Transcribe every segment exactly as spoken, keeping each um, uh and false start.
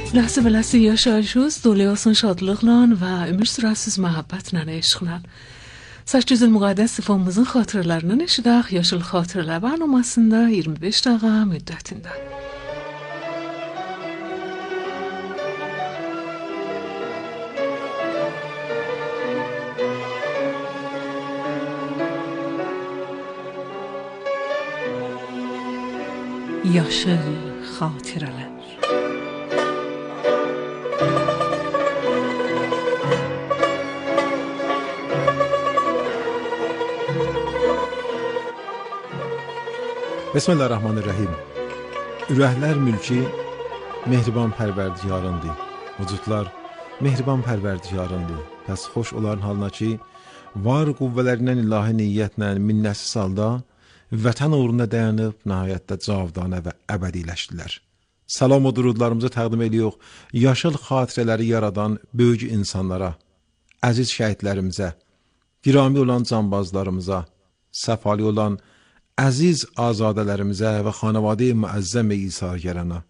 لحظه به لحظه yaşayışız dolu olsun şadlıqla və ömür sürəsiz məhəbbətlə eşqlə. Səccüz müqəddəs sifamızın xatirələrindən eşidək Yaşıl Xatirələr bərnamasında iyirmi beş dəqiqə müddətində. Yaşıl Xatirələr. Bismillahirrahmanirrahim. Ürəklər mülki mehriban pərverdigarındır. Vücudlar mehriban pərverdigarındır. Pəs xoş onların halına ki, var qüvvələrindən ilahi niyyətlə minnətsiz halda vətən uğrunda dayanıb nəhayətdə cavdanə və əbədiləşdilər. Salam o durudlarımızı təqdim edirik. Yaşıl xatirələri yaradan böyük insanlara, əziz şəhidlərimizə, girami olan canbazlarımıza, səfali olan əziz azadələrimizə və xanavadə-i müəzzəm İsa'gərana.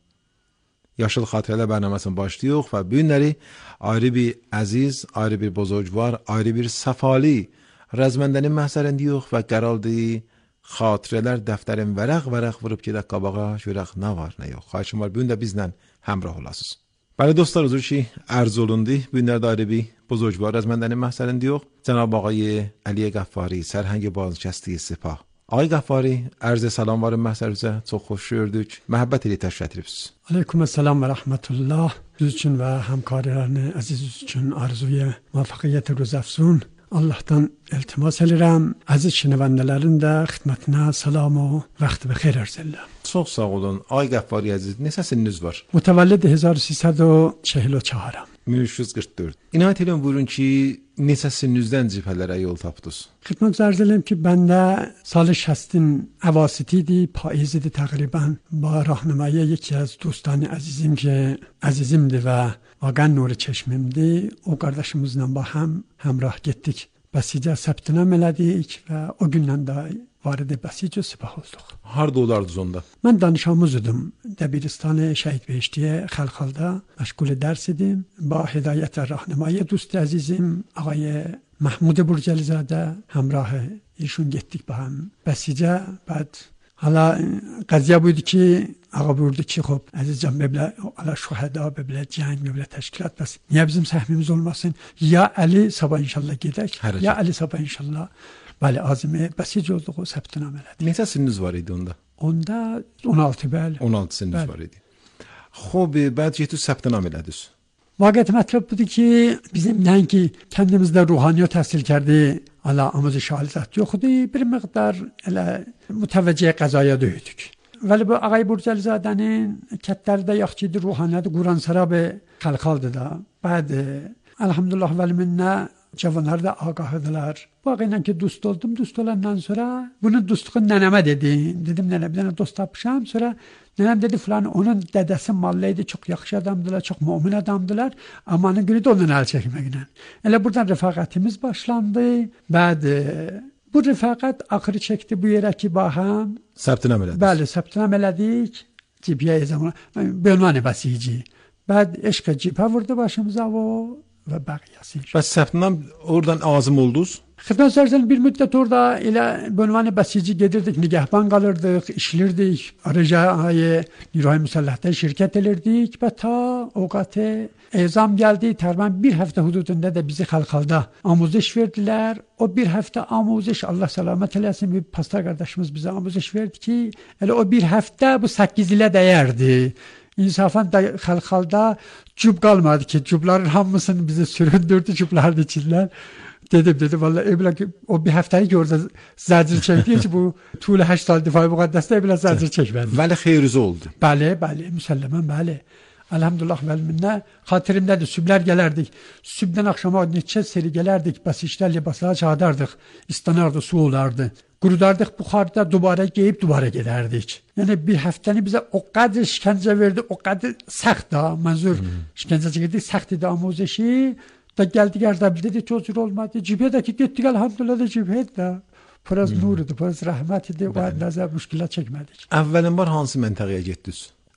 Yaşıl Xatirələr bərnamasını başlayıq və bu günləri ayrı bir əziz, ayrı bir bozorgvar, ayrı bir səfali rəzməndənin məhsərindəyik və qəraldır xatirələr dəftərin vərəq-vərəq vurub gedək qabağa, görək nə var, nə yox. Xahişim var, bu gün də bizlə həmrah olasınız. Bəli dostlar, huzur ki, ərz olundu. Bu günlərdə ayrı bir bozorgvar rəzməndənin məhsərindəyik. Cənab ağay Əli Qəffari, sərhəng bazıkəsti Sepah. Ağay Qəffari, ərzə salam varım məhsərinizə. Çox xoş gördük. Məhəbbət ilə təşrif etdiniz. Aleyküm selam və rəhmətullah. Düz üçün və həmkarlarını əziz üçün arzuya muvaffəqiyyət rüzəfsun. Allah'tan iltimas edirəm. Əziz şinəvəndələrin də xidmətinə salam və vaxt və xeyir arz edirəm. Çox sağ olun. Ağay Qəffari əziz, neçə sininiz var? Mütəvəllid هزار و سیصد و چهل و چهار. min üç yüz qırx dörd. İnayət edin buyurun ki, neçə sininizdən cibhələrə yol tapdınız? Xidmət arz edirəm ki, bəndə سال شصتین اواسطی دی پاییزی دی تقریبا با راهنمایی یکی از دوستان عزیزیم که عزیزimdi və واقعا نور çeşmimdi. O qardaşımızla با هم همراه getdik. Bəsicə səbtinam elədik və o gündən də vardı Bəsicə Sepah olduq. Harda olardınız onda? Mən danışamız idim. Dəbiristan Şəhid Behiştiyə Xəlxalda məşğul dərs idim. Ba hidayət və rahnamaya dost əzizim ağay Mahmud Burcəlizadə həmrah ایشون getdik با هم Bəsicə. بعد حالا قضیه بود که آقا بورد ki خب عزیزم ببله ala şuhada beblə cəng beblə təşkilat bəs niyə bizim səhmimiz olmasın? Ya Ali sabah inşallah gedək. Ya Ali sabah inşallah. Bəli, azimə Bəsicə olduq o səbtinam elədik. Neçə sininiz var idi onda? Onda on altı bəli. on altı sininiz var idi. Xob, bəd getdiniz səbtinam elədiniz. Vaqiət mətləb budur ki, bizim nəinki kəndimizdə ruhaniyat təhsil کرده ala amazı şahizat yoxdur. Bir miqdar elə mütəvəccih qəzaya döydük. Vəli bu ağay Burcəlizadənin kətlərdə yaxçıydı, ruhaniyyədi, Quransarabı Xəlxaldı da. Bəd, elhamdülillah vəli minnə cavanlar da ağahıdılar. Bu ağayla ki dost oldum, dost olandan sonra bunun dostluğunu nənəmə dedim. Dedim nənə bir dənə dost tapmışam. Sonra nənəm dedi falan onun dədəsi mallıydı, çox yaxşı adamdılar, çox mümin adamdılar. Amanın günü də ondan əl çəkməklə. Elə buradan rəfaqətimiz başlandı. Bəd, bu rəfaqət axırı çəkdi bu yerə ki baham. Səbtinam elədiniz. Bəli, səbtinam elədik. Cibiyə zaman, bölməni bəsici. Bəd eşqə cibə vurdu başımıza o və bəqiyəsi. Bəs səbtinam oradan azım oldunuz? Xidmət sərsən bir müddət orada elə bölməni bəsici gedirdik, nigəhban qalırdıq, işlirdik, ricayı Niroy Müsəlləhdə şirkət edirdik və ta oqatı ezam gəldi. Təqribən bir həftə hududunda da bizi Xəlxalda amuziş verdilər. O bir həftə amuziş, Allah səlamət eləsin, bir pastor qardaşımız bizə amuziş verdi ki, elə o bir həftə bu səkkiz ilə dəyərdi. İnsafən də Xəlxalda cüb qalmadı ki, cübların hamısını bizi süründürdü cübların içindən. Dedim, dedim, vallahi eblə ki, o bir həftəyi ki, orada zəcir çəkdi ki, bu tuğlu həşt sal difai müqəddəsdə eblə zəcir çəkmədi. Vəli xeyrizi oldu. Bəli, bəli, müsəlləmən, bəli. Elhamdülillah vəlminnə, xatirimdədir, süblər gələrdik. Sübdən axşama neçə seri gələrdik, bəs işlər libaslara çağdardıq, istanardı, su olardı. Qurudardıq buxarda, dubara geyib, dubara gedərdik. Yəni bir həftəni bizə o qədər işkəncə verdi, o qədər səxt da, mənzur hmm. işkəncə çəkirdik, səxt idi amuzeşi. Da geldik Erdebil'de de çözür olmadı. Cibhedeki gittik elhamdülillah da cibhedde. Biraz hmm. nur idi, biraz rahmet idi. O nəzər müşkilat çəkmədik. Əvvəlin var hansı məntəqəyə getdiniz?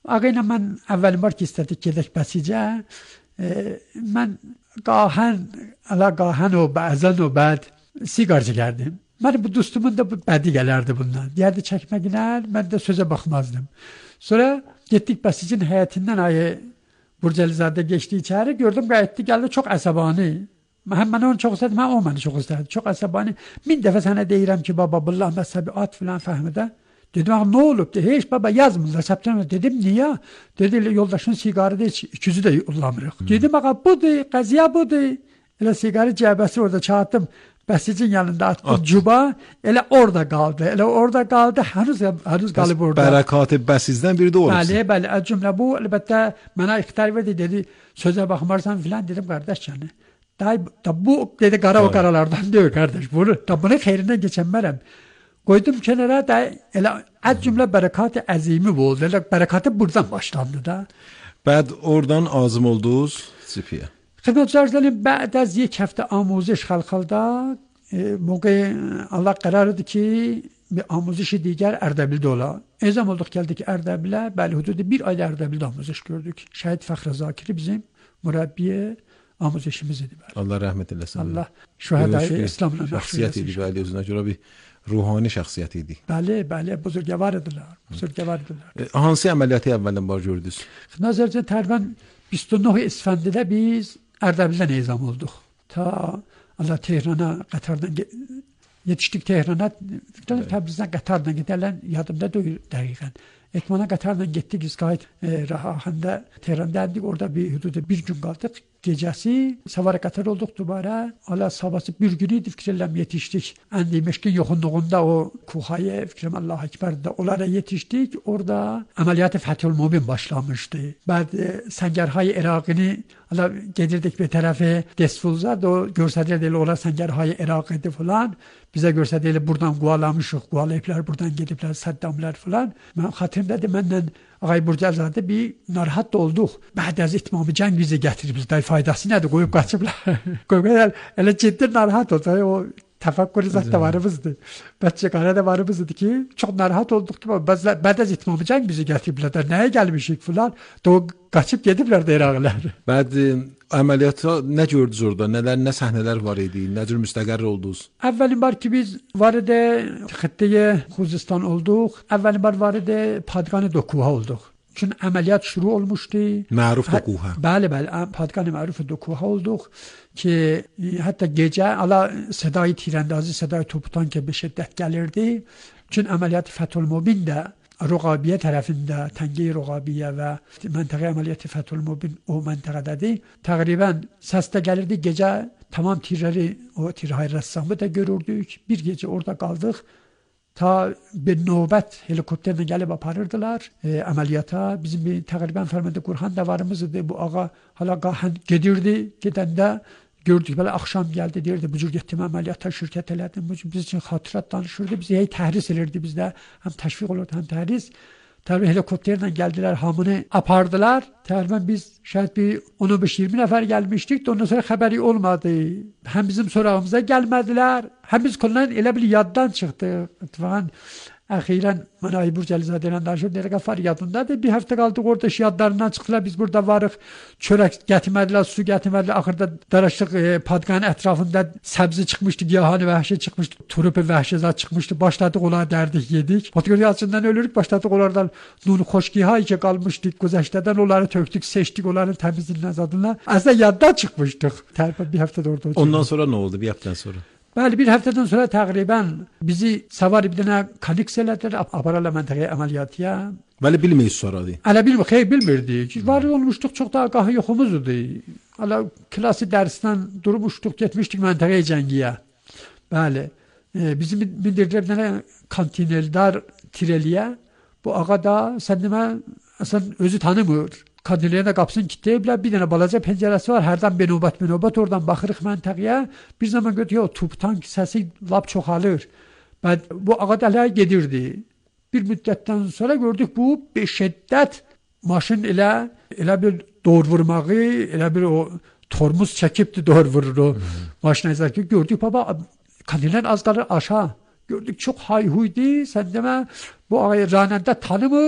Ağayla mən əvvəlin var ki, istədik gedək bəsicə. E, mən qahən, ala qahən o, bəzən o bəd siqar çəkərdim. Mən bu dostumun da bədi gələrdi bundan. Deyərdi çəkmək ilər, mən də sözə baxmazdım. Sonra getdik bəsicin həyətindən ayı Burcəlizadə geçdi içəri, gördüm qayıtdı, gəldi çox əsəbani. Mən onu çox istədim, mən o məni çox istədim. Çox əsəbani. Min dəfə sənə deyirəm ki, baba, billah məsəbi at filan fəhmidə. Dedim, nə olub? De, heç baba yazmırlar, səptəmə. Dedim, niyə? Dedi, yoldaşın siqarı heç iküzü də yollamırıq. Hmm. Dedim, ağa, budur, qəziyə budur. Elə siqarı cəbəsi orada çağırdım. Bəsicin yanında attım At. Cuba, elə orada qaldı. Elə orada qaldı, hənuz, hənuz qalıb orada. Bərəkatı bəsizdən biri də olursun. Bəli, bəli, cümlə bu, əlbəttə, mənə ixtar verdi, dedi, sözə baxmarsan filan, dedim, qardaş yəni. Da, da bu, dedi, qara o qaralardan deyil, qardaş, bunu, da bunu xeyrindən geçənmərəm. Qoydum kənara da, elə, əz cümlə bərəkatı əzimi bu oldu, elə bərəkatı buradan başlandı da. Bəd oradan azım oldunuz Sipiyə. Xidmətçilərim, بعد از یک هفته آموزش خلخالda e, موقع Allah kararıdı ki bir آموزش دیگر Erdebil'de ola. Ezam olduk geldik Erdebil'e. Bəli, hududu bir ayda Erdebil'de آموزش gördük. Şəhid Fəxri Zakiri bizim mürəbbiyə آموزشimiz idi. Bəli. Allah rəhmət eləsin. Allah şühədayı İslamla şəxsiyyət idi. Bəli, özünə görə bir ruhani şəxsiyyət idi. Bəli, bəli, buzurgəvar idilər. Buzurgəvar idilər. E, hansı əməliyyatı əvvəldən var gördünüz? Nazırca təqribən بیست و نه اسفندیده biz Erdebil'den ezam olduk. Ta Allah Tehran'a, Katar'dan yetiştik Tehran'a. Evet. Təbrizdən Qatardan giderler yadımda değil dəqiqən. Ekmana Qatardan gittik biz gayet e, rahanda Tehran'da endik. Orada bir hududa bir gün kaldık. Gecesi Savara Qatar olduk dubara. Allah sabahsı bir günüydü fikirlem yetiştik. Endi Meşkin yoxunluğunda o Kuha'ya fikirlem Allah Ekber'de onlara yetiştik. Orada ameliyat-ı Fethül Mubin başlamıştı. Ben e, Səngerhay Irak'ını Allah gedirdik bir tarafı Desfulzad o görsədirdi onlar Səngerhay Irak'ıydı falan. Bize görsədirdi buradan quvalamışıq. Quvalayıplar buradan gediblər Saddamlar falan. Ben xatirimdədir məndən Ağay Burcəlizadə bir narahat da olduq. Bəd az itmamı cəng bizi gətirib bizdə faydası nədir? Qoyub qaçıblar. Qoyub elə, elə ciddi narahat oldu. O təfəkkür zat da varımızdı. Bətçəqara da varımızdı ki, çox narahat olduq ki, bəd az itmamı cəng bizi gətiriblər. Nəyə gəlmişik falan. O qaçıb gediblər də İraqlılar. Bəd əməliyyatda nə gördünüz orada? Nələr, nə səhnələr var idi? Nə cür müstəqər oldunuz? Əvvəlin var ki, biz vardı xıttəyə Xuzistan olduq. Əvvəlin var vardı Padqanı Dokuha olduq. Çünkü əməliyyat şuru olmuşdu. Məruf Dokuha. Bəli, bəli. Padqanı Məruf Dokuha olduq ki, hətta gecə ala sədayı tirəndazı, sədayı toputan ki, bir şiddət gəlirdi. Çünkü əməliyyat Fethül Mubin də Roqabiyə tərəfində, Təngəyi Roqabiyə və məntəqə əməliyyatı Fethül Mubin o məntəqədədir. Təqribən səsdə gəlirdi gecə, tamam tirləri, o tirhay rəssamı da görürdük. Bir gecə orada qaldıq. Ta bir növbət helikopterlə gəlib aparırdılar e, əməliyyata. Bizim bir təqribən Fərmədə Qurhan da varımızdı. Bu ağa hala qahən gedirdi. Gedəndə gördük belə axşam gəldi deyirdi bu cür getdim əməliyyata şirkət elədim. Bu cür biz üçün xatirət danışırdı. Bizi hey təhris edirdi bizdə. Həm təşviq olurdu, həm təhris. Təbii helikopterlə gəldilər, hamını apardılar. Təqribən biz şayad bir on beş iyirmi nəfər gəlmişdik. Ondan sonra xəbəri olmadı. Həm bizim sorağımıza gəlmədilər. Həm biz konuların elə bir yaddan çıxdı. İttifaqən əxirən mən Ay Burcəlizadə ilə danışıb deyirəm ki, yadındadır. Bir həftə qaldıq orada yadlarından çıxdılar. Biz burada varıq. Çörək gətirmədilər, su gətirmədilər. Axırda daraşdıq e, Padqanın ətrafında səbzi çıxmışdı, giyahanı vəhşi çıxmışdı, turup vəhşizat çıxmışdı. Başladıq onları dərdik, yedik. Patriyasından ölürük, başladıq onlardan nun xoşgihayı ki qalmışdıq. Güzəştədən onları tökdük, seçdik, onların təmizliyindən zadına. Əslində yaddan çıxmışdıq. Təqribən bir həftə orada. Ondan sonra nə oldu bir həftədən sonra? Bəli, bir həftədən sonra təqribən bizi savar bir dənə koniks elədilər, aparala məntəqəyə əməliyyatya. Bəli, bilməyiz sonradır. Hələ bilmir, xeyr bilmirdik. Var olmuşduq, çox da qahı yoxumuz idi. Hələ klasi dərsdən durmuşduq, getmişdik məntəqəyə cəngiyə. Bəli, e, bizi bindirdilər bir dənə kontineldar tireliyə. Bu ağa da sən demə, əsən özü tanımır. Kontineliyyə qapısını kilitləyiblər, bir dənə balaca pəncərəsi var, hərdən benobət benobət oradan baxırıq məntəqəyə. Bir zaman gördük, o tubtan səsi lap çoxalır. Və bu ağa da hələ gedirdi. Bir müddətdən sonra gördük, bu bir şiddət maşın elə, elə bir doğru vurmağı, elə bir o tormuz çəkibdi, doğru vurur o maşına izlərkən. Gördük, baba, kontineliyyə az qalır aşağı. Gördük, çox hayhuydu, sən demə, bu ağa ranəndə tanımır.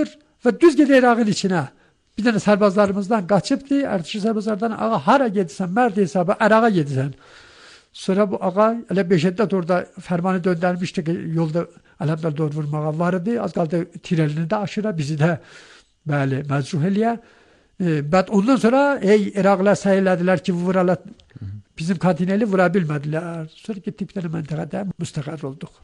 və düz gedir Iraqın içinə. Bir dənə sərbazlarımızdan qaçıbdı. Ertəşi sərbazlardan ağa hara gedirsən, mərd hesabı Əraqa gedirsən. Sonra bu ağa elə beş-yeddə orada fərmanı döndərmişdi ki, yolda əlhamdülillah dor vurmağa var idi. Az qaldı tirelini də aşıra, bizi də bəli, məcruh eləyə. E, bəd ondan sonra ey İraqlılar səy elədilər ki, vuralar bizim kontineli vura bilmədilər. Sonra getdik bir dənə məntəqədə müstəqər olduq.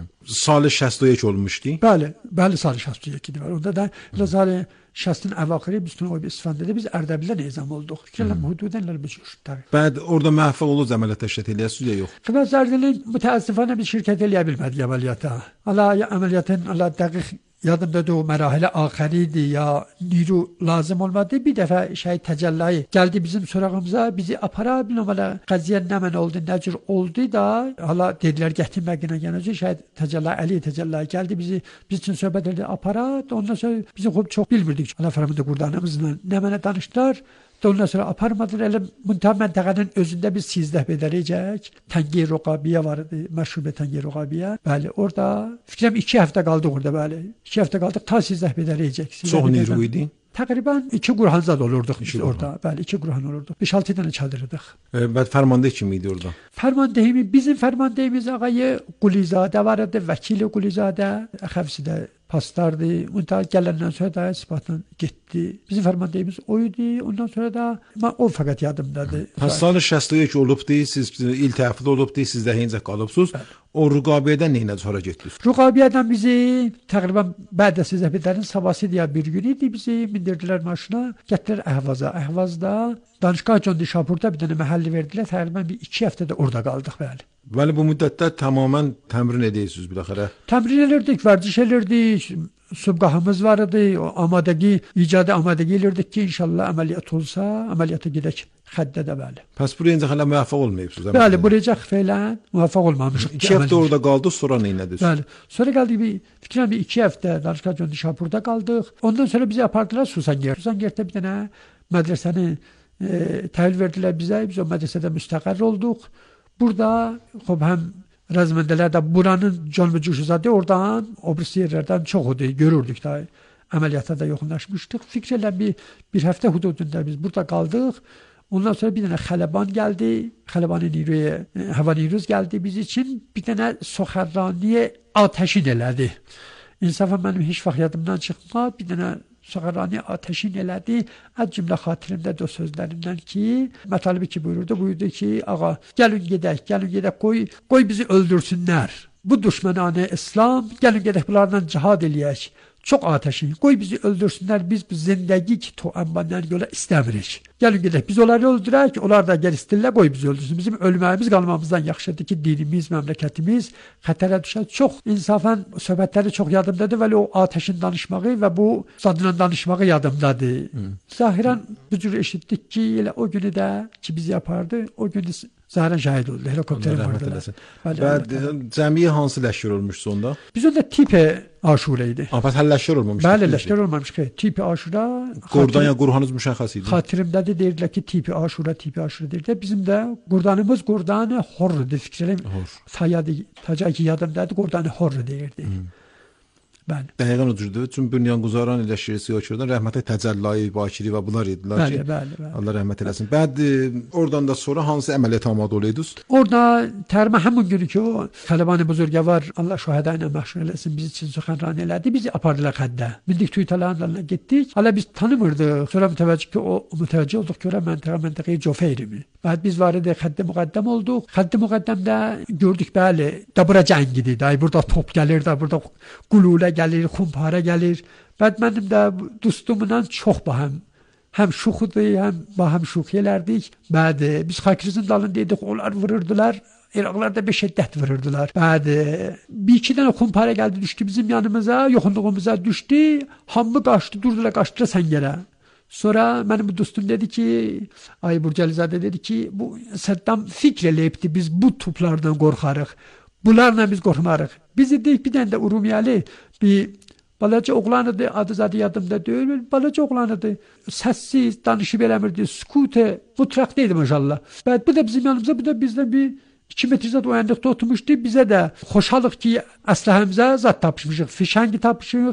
سال شصت و یک olmuşdu. Bəli, bəli salı şəst و یک var. Onda da salı şəstin əvaxiri biz tunu o istifadədə biz Ərdəbildə nizam olduq. Fikirləm hüdudenlər bu cür. Bəd orada müvəffəq oldu əməliyyat təşkil eləyəsiniz ya yox? Xidmət Zərdilin mütəəssifانه bir şirkət eləyə bilmədik əməliyyata. Allah əməliyyatın Allah dəqiq yadımdadır o mərahil axiriydi ya نیرو lazım olmadı. Bir dəfə şey təcəllayı gəldi bizim sorağımıza, bizi apara bilmələ qəziyə nə mən oldu, nə cür oldu da hala dedilər gətirməginə gələcək şey təcəllayı Əli təcəllayı gəldi bizi biz üçün söhbət etdi apara. Ondan sonra bizi xub çox bilmirdik. Allah fərmanı qurdanımızla nə mənə danışdılar. Ondan sonra aparmadılar. Elə müntəha məntəqənin özündə biz sizdə edərəcək. Təngi Rəqabiyə var idi. Məşhur bir Təngi Rəqabiyə. Bəli, orada fikirəm iki həftə qaldıq orada bəli. iki həftə qaldıq ta sizdə edərəcək. Çox نیرو idi. Təqribən iki qurhanzad olurduq biz orada. Bəli, iki qurhan olurduq. beş altı dənə çadırdıq. Bəd fərmanda kim idi orada? Fərmandehimi bizim fərmandehimiz ağayı Qulizadə var idi. Vəkili Qulizadə, xəfsi də pastardı. Ondan gələndən sonra da isbatla getdi. Bizim fərmandehimiz o idi. Ondan sonra da mən o fəqət yadımdadır. Pəs sal şصت و یک olubdu, siz il təfil olubdu, siz də hincə qalıbsınız. O Rüqabiyyədən nə ilə sonra getdiniz? Rüqabiyyədən bizi təqribən bədə sizə bidərin sabahsı deyə bir gün idi bizi mindirdilər maşına, getdilər Əhvaza. Əhvazda Danışqah Con Dişapurda bir dənə məhəlli verdilər. Təqribən bir iki həftə də orada qaldıq bəli. Bəli, bu müddətdə tamamən təmrin edirsiniz biləxərə. Təmrin edirdik, vərdiş edirdik. Subqahımız var idi. O amadəgi, icadı amadəgi edirdik ki, inşallah əməliyyat olsa, əməliyyata gedək xəddə də bəli. Pəs buraya incə hələ müvəffəq olmayıbsınız. Bəli, buraya fələn müvəffəq olmamışıq. İki həftə orada qaldıq, sonra nə ediniz? Bəli. Sonra gəldik bir fikirəm bir iki həftə Danışqah Con Dişapurda qaldıq. Ondan sonra bizi apardılar Susangert. Susangerddə bir dənə mədrəsəni e, təhvil verdilər bizə. Biz o mədrəsədə müstəqər olduq. Burada xub həm rəzməndələr də buranın canlı cüşüzadə oradan o birisi yerlərdən çox idi, görürdük da. Əməliyyata da yoxunlaşmışdıq. Fikirlə bir, bir həftə hududunda biz burada qaldıq. Ondan sonra bir dənə Xələban gəldi. Xələbanı niruya, hava niruz gəldi biz için. Bir dənə soxarraniyə ateşin elədi. İnsafən mənim heç vaxt yadımdan çıxmaz. Bir dənə soxarraniyə ateşin elədi. Az cümlə xatirimdədir o sözlərimdən ki, mətalibi ki buyurdu. Buyurdu ki, ağa, gəlin gedək, gəlin gedək, qoy, qoy bizi öldürsünlər. Bu düşmənanə İslam, gəlin gedək bunlarla cihad eləyək. Çox ateşin. Qoy bizi öldürsünlər. Biz bu zindəgi ki, toəmbandan yola istəmirik. Gəlin gedək. Biz onları öldürək. Onlar da gəl istirlər. Qoy bizi öldürsün. Bizim ölməyimiz qalmamızdan yaxşıdır ki, dinimiz, məmləkətimiz xətərə düşər. Çox insafən söhbətləri çox yadımdadır. Vəli o ateşin danışmağı və bu zadla danışmağı yadımdadır. Hmm. Zahirən bu cür eşitdik ki, elə o günü də ki biz yapardı. O günü Zahirən şəhid oldu. Helikopterin vardı. Və cəmiyə hansı ləşkər olmuşdu onda? Biz onda tipi Aşura idi. Afət həll ləşkər olmamışdı. Bəli, ləşkər olmamış ki. Tipi Aşura. Qurdan ya Qurhanız müşəxəs idi. Xatirimdədir deyirlər ki, tipi Aşura, tipi Aşura deyirlər. Bizim də Qurdanımız Qurdanı Horr'dir fikirlərim. Tayadı, tacaki yadımdadır. Qurdanı Horr deyirdi. Hmm. Bəli. Dəqiqən o cürdür. Çünki bünyanquzaran ləşkəri siyasətçilərdən rəhmətə Təcəllayı, Bakiri və bunlar idilər ki, bəli, bəli, bəli. Allah rəhmət eləsin. Bəd oradan da sonra hansı əməliyyat amadə olaydınız? Orada tərmə həmin günü ki, o Xələbani buzurgəvar Allah şəhədə ilə məşğul eləsin, biz üçün süxənran elədi. Bizi apardılar xəddə. Bildik Tuytalanlarla getdik. Hala biz tanımırdıq. Sonra mütəvəccüh ki, o mütəvəccüh olduq ki, məntəqə məntəqəyə Cofeyrimi. Bəd biz var idi xəddə müqəddəm olduq. Xəddə müqəddəmdə gördük bəli, da bura cəng idi. Day burada top gəlir, da burada qululə gəlir, xumpara gəlir. Bəd mənim də dostumla çox bahəm həm şuxudu, həm bahəm şuxi elərdik. Bəd biz Xakrizin dalındaydık, onlar vururdular. İraqlar da bir şiddət vururdular. Bəd bir iki dənə xumpara gəldi, düşdü bizim yanımıza, yoxunluğumuza düşdü. Hamı qaçdı, durdular, qaçdılar səngərə. Sonra mənim dostum dedi ki, ay Burcəlizadə dedi ki, bu Səddam fikr eləyibdi, biz bu toplardan qorxarıq. Bunlarla biz qorxmarıq. Biz dedik bir dənə də Urumiyəli bir balaca oğlan idi, adı zadı yadımda deyil, balaca oğlan idi. Səssiz, danışıb eləmirdi, sükutə, mutlaqdaydı maşallah. Bəd bu da bizim yanımıza, bu da bizdən bir iki metrizat oyandıqda oturmuşdu. Bizə də xoşalıq ki, əsləhəmizə zat tapışmışıq, fişəngi tapışıq,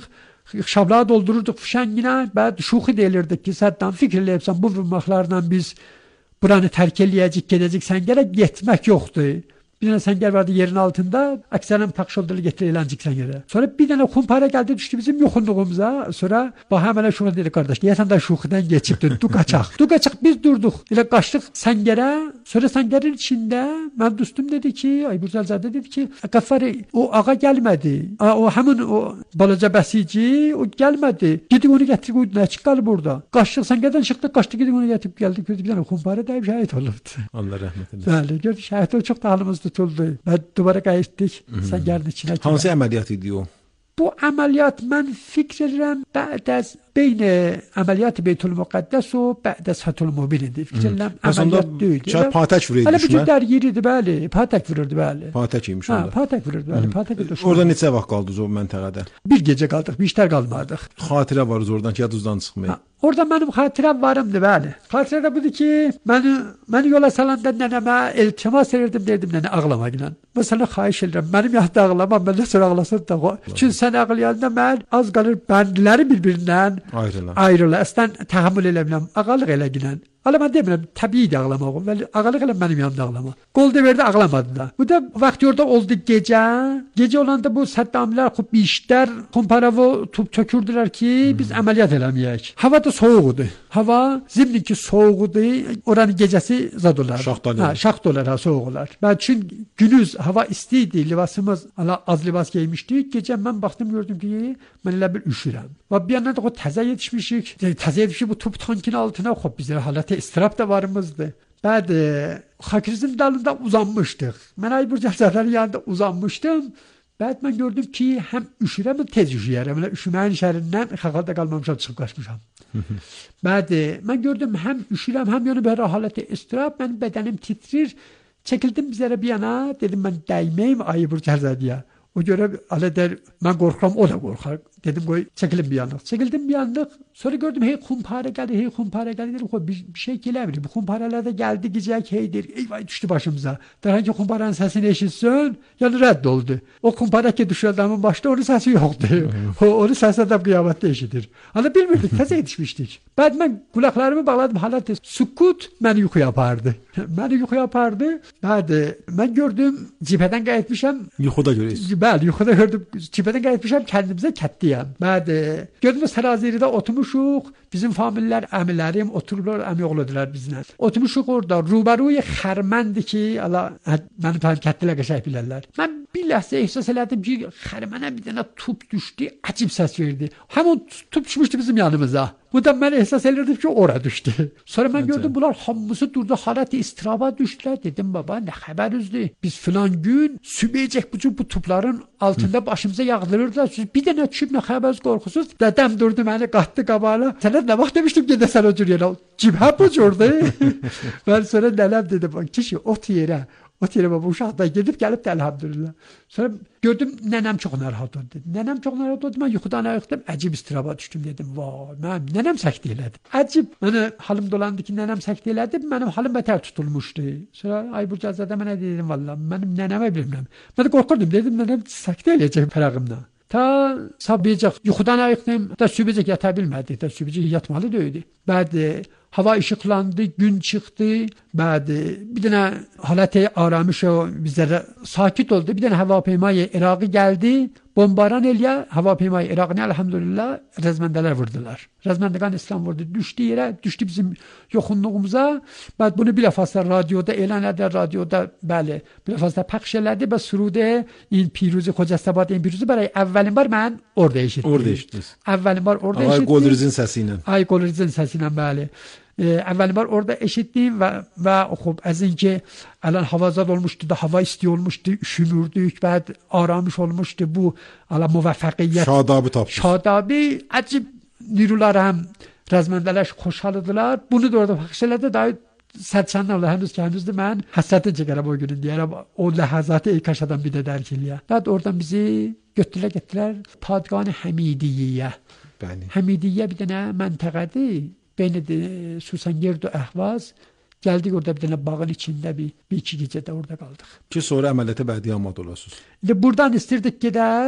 şablağı doldururduk fişenginə, bəd şuxi deyilirdik ki, səddən fikirləyibsən bu vurmaqlarla biz buranı tərk eləyəcək, gedəcək, səngərə getmək yoxdur. Bir dənə səngər vardı yerin altında, əksərən pakşoldalı getiriləncik səngərə. Sonra bir dənə kumpara gəldi, düşdü bizim yoxunluğumuza. Sonra bax həmənə şuna dedi, qardaş, deyəsən də şuxidən geçibdir, du qaçaq. Du qaçaq, biz durduq, elə qaçdıq səngərə. Sonra səngərin içində mən dostum dedi ki, Aybürzəlzadə dedi ki, Qəffari, o ağa gəlmədi. O həmin o balaca bəsici, o gəlmədi. Gedib onu gətirib, o nə çıxqalı burada. Qaçdıq, səngərdən çıxdıq, qaçdıq, gedib onu gətirib gəldik. Bir dənə kumpara dəyib şəhid olubdu. Allah rəhmət eləsin. Bəli, gördük, şəhid olub, çox da halımız tutuldu. Və duvara qayıtdık, səngərin içinə. Hansı əməliyyat idi o? Bu əməliyyat mən fikr edirəm bəd az beyn əməliyyat Beytül Müqəddəs o bəd az Fəthül Mübin idi. Fikr edirəm əməliyyat deyildi. Şəhid Patək vururdu. Hələ bir cür yer idi, bəli. Patək vururdu, bəli. Patək imiş Ha, onda. Patək vururdu, bəli. Patək idi. Orada neçə vaxt qaldınız o məntəqədə? Bir gecə qaldıq, bir işlər qalmadıq. Xatirə var oradan ki, yadınızdan çıxmayın. Orada mənim xatirəm varımdı, bəli. Xatirə də budur ki, məni məni yola salanda nənəmə iltimas edirdim, deyirdim nənə ağlama ilə. Məsələn, xahiş edirəm, mənim yaxda ağlama, məndən sonra ağlasın da. Çünki sən ağlayanda mən az qalır bəndləri bir-birindən Ayrılar. ayrılır. Əslən təhammül elə bilməm, ağalıq elə gilən. Ala mən demirəm, təbii ağlamaq, vəli ağalıq elə mənim yanımda ağlama. Qol verdi ağlamadı da. Bu da vaxt orada oldu gecə. Gecə olanda bu Səddamilər xub işlər, komparavo top tökürdülər ki, biz əməliyyat eləməyək. Hava da soğuk idi. Hava zimni ki soğuk idi. Oranın gecəsi zad olar. Şaxtalı. Ha, şaxt olar, ha, soğuk olar. Ben çünkü günüz hava isti idi. Libasımız ala az libas giymişdik. Gecə mən baxdım gördüm ki, mən elə bir üşürəm. Və bir yandan da o təzə yetişmişik. Təzə yetişik bu top tankın altına xub bizə halat istirap da varımızdı. Ben de Xakrizin dalında uzanmıştık. Ben Aybürzəlzadənin yanında uzanmıştım. Ben ben gördüm ki hem üşürəm hem tez üşüyərəm. Elə üşüməyin şərindən xəqalda qalmamışam, çıxıb qaçmışam. Ben de ben gördüm hem üşürəm hem yanı bir halete istirap. Ben bedenim titrir. Çekildim bizlere bir yana. Dedim ben dəyməyim Aybürzəlzadəyə. O göre ala der, ben korkuram, o da korkar. Dedim koy çekilin bir yanlık. Çekildim bir yanlık. Sonra gördüm hey kumpara geldi, hey kumpara geldi. Dedim koy bir, bir şey gelemiyor. Bu kumparalar da geldi gidecek heydir. Eyvah düştü başımıza. Derken ki kumparanın sesini eşitsin. Yani redd oldu. O kumpara ki düşüyor adamın başta onun sesi yoktu. o, onun sesi adam kıyamette eşitir. Ama bilmirdik. Teze yetişmiştik. Ben ben kulaklarımı bağladım. Halatı sükut beni yuku yapardı. beni yuku yapardı. Ben de ben gördüm cipheden gayetmişim. Yuxuda görüyorsunuz. Ben yuxuda gördüm. Cipheden gayetmişim. Kendimize kəttiyəm. Ben de gördüm Səraziridə oturmuşuq. Bizim famillər, əmilərim otururlar, əmi oğludular bizlə. Oturmuşuq orada. Rubaruy xərməndir ki, Allah mənim təlim kətdilə qəşək bilərlər. Mən bir ləhzə ehsas elədim ki, xərmənə bir dənə tup düşdü, əcib səs verdi. Həmin tup düşmüşdü bizim yanımıza. Bu da mən ehsas edirdim ki, ora düşdü. Sonra mən gördüm bunlar hamısı durdu, halət istiraba düşdülər. Dedim baba, nə xəbərizdir? Biz filan gün sübəyəcək bu bu tupların altında başımıza yağdırırdılar. Siz bir dənə düşüb nə xəbəriz qorxusuz? Dədəm durdu məni, qatdı qabağına. Sənə nə vaxt demişdim gedəsən o cür yerə? Cibhə bu cürdür. Mən sonra nələm dedim, kişi ot yerə. Ot yerə bu uşaq da gedib gəlib də elhamdülillah. Sonra gördüm nənəm çox narahat oldu. Nənəm çox narahat oldu. Mən yuxudan ayıqdım, əcib istiraba düşdüm dedim. Vay, mən nənəm səktə elədi. Əcib. Mənə halım dolandı ki, nənəm səktə elədi. Mənim halım bətər tutulmuşdu. Sonra Aybürzəlzadə mənə dedim vallahi, mənim nənəmə bilmirəm. Mən qorxurdum, dedim nənəm səktə eləyəcək fərağımdan. Ta sabiyəcək, yuxudan ayıqdım, da sübəcək yata bilmədik, da sübəcək yatmalı deyildi. Bədi hava ışıqlandı, gün çıxdı, bədi bir dənə halət-i aramış o bizlərə sakit oldu. Bir dənə hava peymayı İraqı gəldi, bombaran eləyə hava peymayı İraqını elhamdülillah rəzməndələr vurdular. Rəzməndəqan İslam vurdu, düşdü yerə, düşdü bizim yoxunluğumuza. Bəd bunu bir ləfasla radioda elan edə, radioda bəli, bir ləfasla pəxş elədi və surudə in piruzi, Xocəstabad in piruzi bəli əvvəlin var mən orada eşitdim. Orada eşitdiniz. Əvvəlin var orada eşitdim. Ay Qolrizin səsi ilə. Ay Qolrizin səsi ilə bəli. Əvvəlim var orada eşitdim və və xub az inki alan havazad olmuşdu da hava isti olmuşdu, üşümürdük, bəd aramış olmuşdu bu ala müvəffəqiyyət. Şadabı tapdı. Şadabı əcib nirular həm rəzməndələr xoşhalıdılar. Bunu da orada pəxş elədi da sərçəndən ola henüz ki henüzdür mən həsrətin çəkərəm o günün deyərəm o ləhəzatı ey kaşadan bir də dərk eləyə. Bəd oradan bizi götürlər getdilər Padğan Həmidiyyə. Bəli. Həmidiyyə bir dənə məntəqədir. Beni de Susangerd ve Ahvaz geldik orada bir tane bağın içinde bir, bir iki gece de orada kaldık. Ki sonra əməliyyata bədi amad olasınız. İşte buradan istirdik gedək.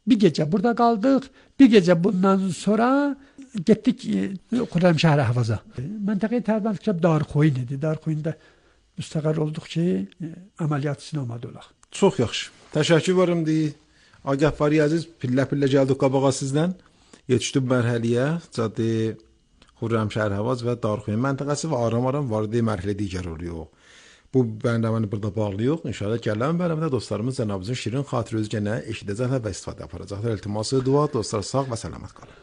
Bir gece burada kaldık. Bir gece bundan sonra gittik Xürrəmşəhər Ahvaza. Məntəqəyi tərbiyə kitab Darxoyun idi. Darxoyunda müstəqər olduq ki, əməliyyat üçün olmadı olaq. Çox yaxşı. Təşəkkür varım deyi. Agahvari Aziz, pillə-pillə gəldik qabağa sizdən. Yetişdik mərhələyə. Caddə Xürrəmşəhər Ahvaz və Darxoyun məntəqəsi və aram-aram vardı mərhələ digər oluyor. Bu bərnaməni burada bağlıyıq. İnşallah gələn bərnamada dostlarımız cənabımızın şirin xatirəsi gənə eşidəcəklər və istifadə aparacaqlar. İltiması dua, dostlar sağ və salamat qalın.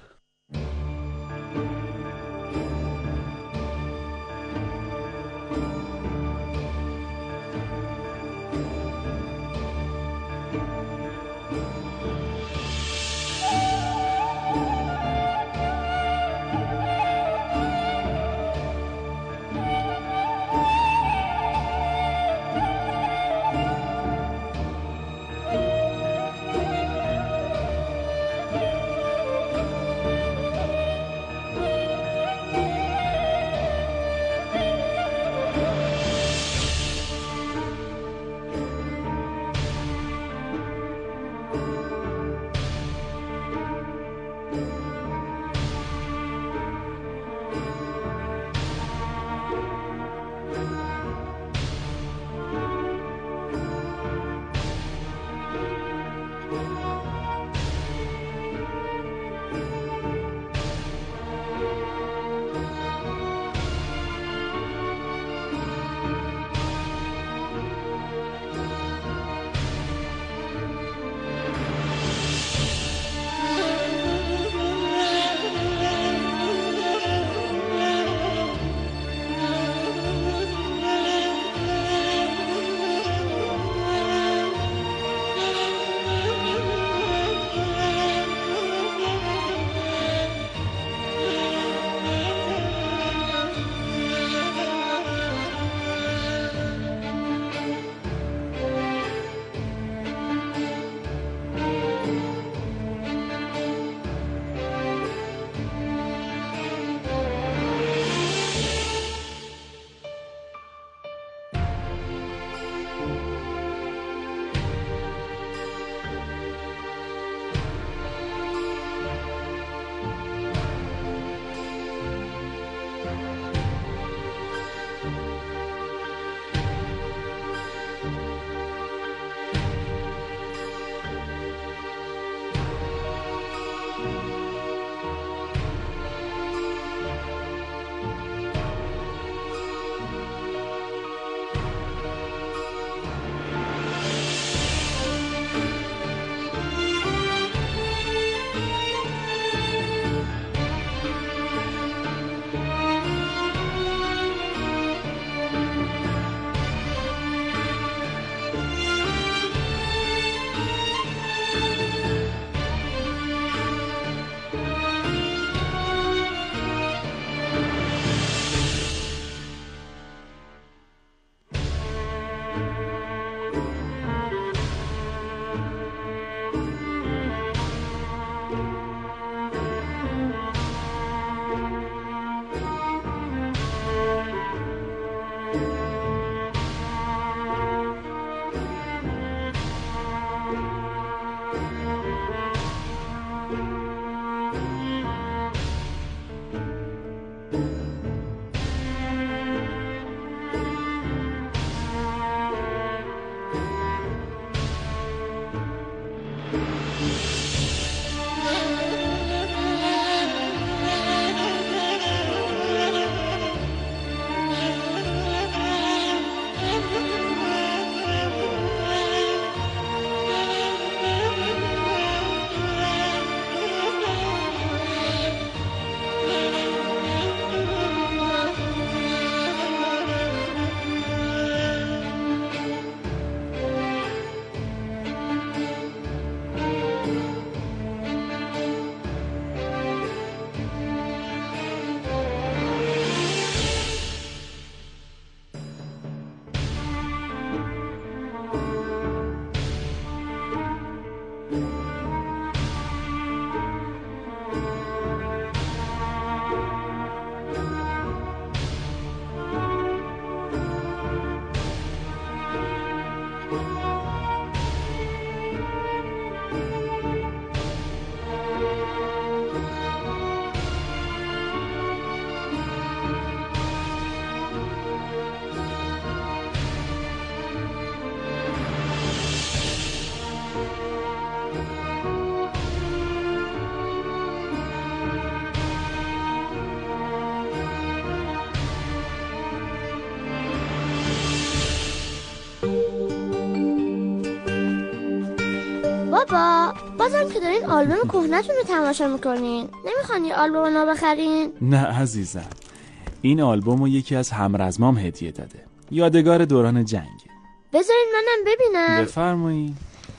بابا بازم که دارین آلبوم کهنه‌تون رو تماشا میکنین، نمیخوان یه آلبوم نو بخرین؟ نه عزیزم، این آلبوم رو یکی از همرزمام هدیه داده، یادگار دوران جنگ. بذارین منم ببینم. بفرمایید.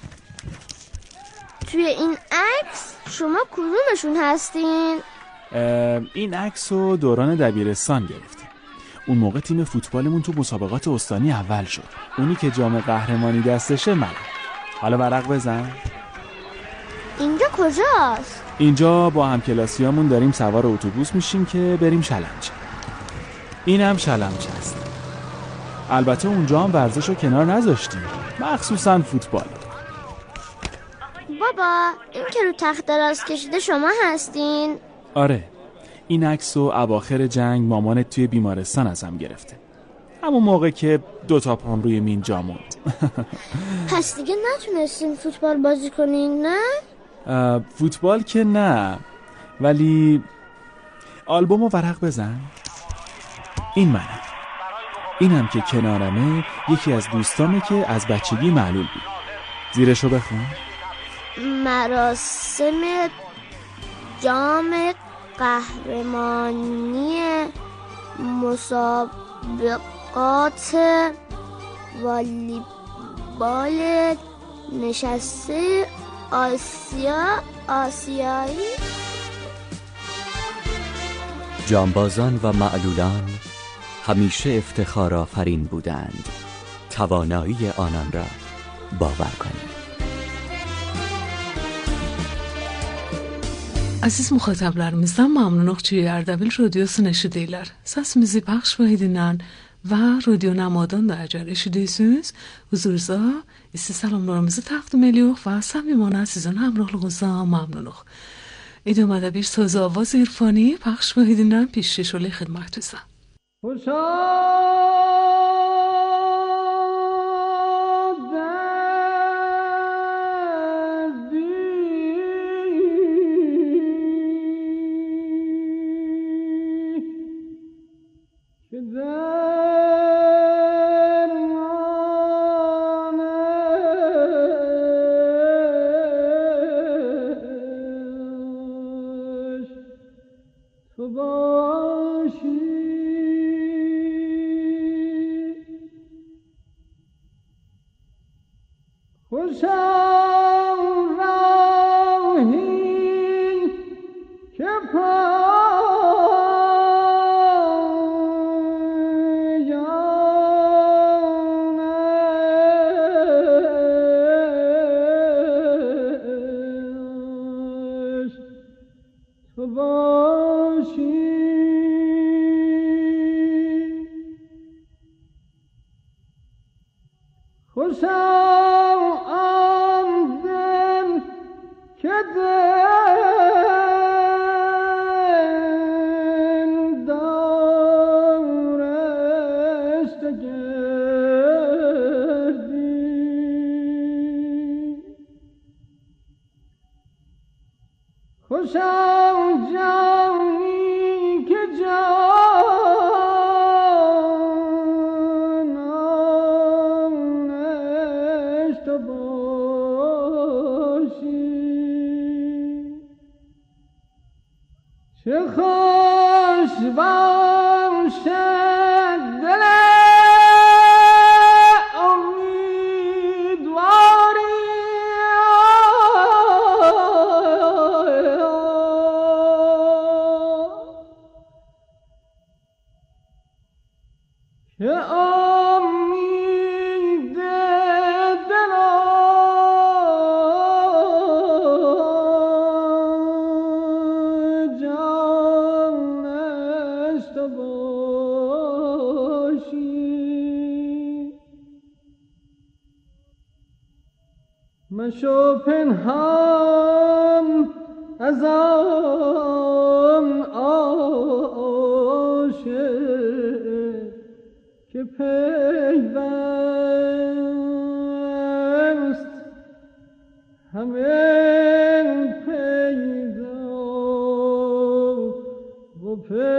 توی این عکس شما کدومشون هستین؟ این عکس رو دوران دبیرستان گرفتیم. اون موقع تیم فوتبالمون تو مسابقات استانی اول شد. اونی که جام قهرمانی دستشه منم. حالا ورق بزن. اینجا کجاست؟ اینجا با همکلاسیامون داریم سوار اتوبوس میشیم که بریم شلمچه. اینم شلمچه است. البته اونجا هم ورزش رو کنار نذاشتیم، مخصوصا فوتبال. بابا این که رو تخت دراز کشیده شما هستین؟ آره، این عکس رو اواخر جنگ مامانت توی بیمارستان ازم گرفته، همون موقع که دوتا پام روی مین جا موند. پس دیگه نتونستین فوتبال بازی کنین نه؟ فوتبال که نه، ولی آلبوم رو ورق بزن. این منم. اینم که کنارمه یکی از دوستامه که از بچگی معلول بود. زیرشو بخون. مراسم جام قهرمانی مسابقات والیبال نشسته آسیا آسیایی. جانبازان و معلولان همیشه افتخار آفرین بودند. توانایی آنان را باور کنید. Aziz muhataplarımızdan mamnunluq ki Ardabil Radiosu'nu eşidirlər. Səsimizi pəxş edindən və radio namadan da əgər eşidirsiniz, huzurunuza isti salamlarımızı təqdim edirik və səmimانه sizin həmrəhliyinizə məmnunuq. İdəmədə bir söz avaz irfani pəxş edindən پیشکش xidmətinizə. مشو پنهان از آن عاشق که پیوست همه پیدا و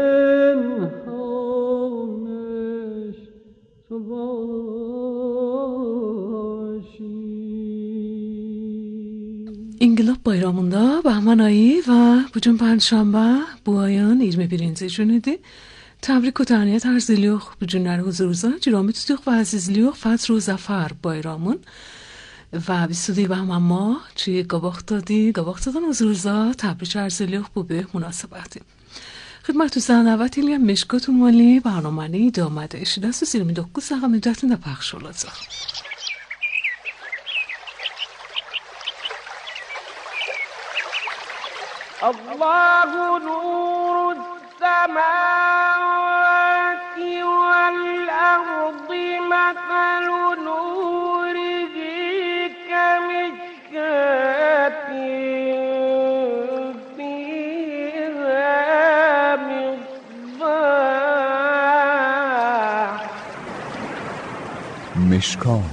پنهانش تو باشی. İnqilab bayramında Bahman ayı və bu gün Panşanbə bu ayın iyirmi birinci günüdür. Təbrik və təhniyət arz edirik bu günləri huzurunuza. Ciromi tutuq və əzizliyiq Fətr və Zəfər bayramın. Və biz stüdiyo Bahman ma çi qabaqdadı, qabaqdadan huzurunuza təbrik arz edirik bu böyük münasibəti. Xidmətinizdən dəvət edirəm Meşkat ünvanlı برنامəni idamədə eşidəsiz iyirmi doqquz saat müddətində pəxş olacaq. الله نور السماوات والأرض مثل نوره كمشكاة فيها مصباح مشکات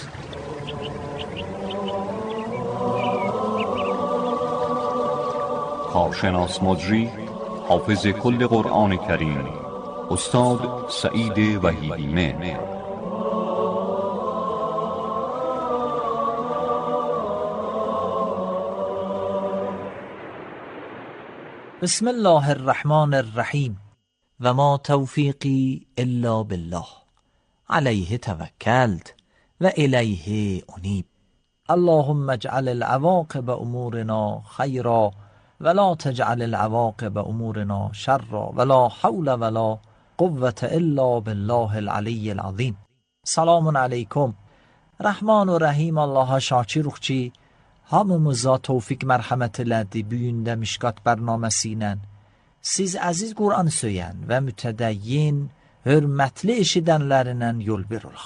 کارشناس مجری حافظ کل قرآن کریم استاد سعید وحیدی مهر. بسم الله الرحمن الرحیم و ما توفیقی الا بالله علیه توکلت و الیه انیب. اللهم اجعل العواقب امورنا خیرا ولا تجعل العواقب امورنا شرا ولا حول ولا قوة الا بالله العلی العظیم. Selamun aleyküm. Rahman ve Rahim Allah'a şakiruk ki hamımıza tevfik merhamet elədi bu gündə Mişkat bərnaməsi ilə. Siz əziz Qur'an söyən və mütədəyyin, hörmətli eşidənlərindən yol bir olaq.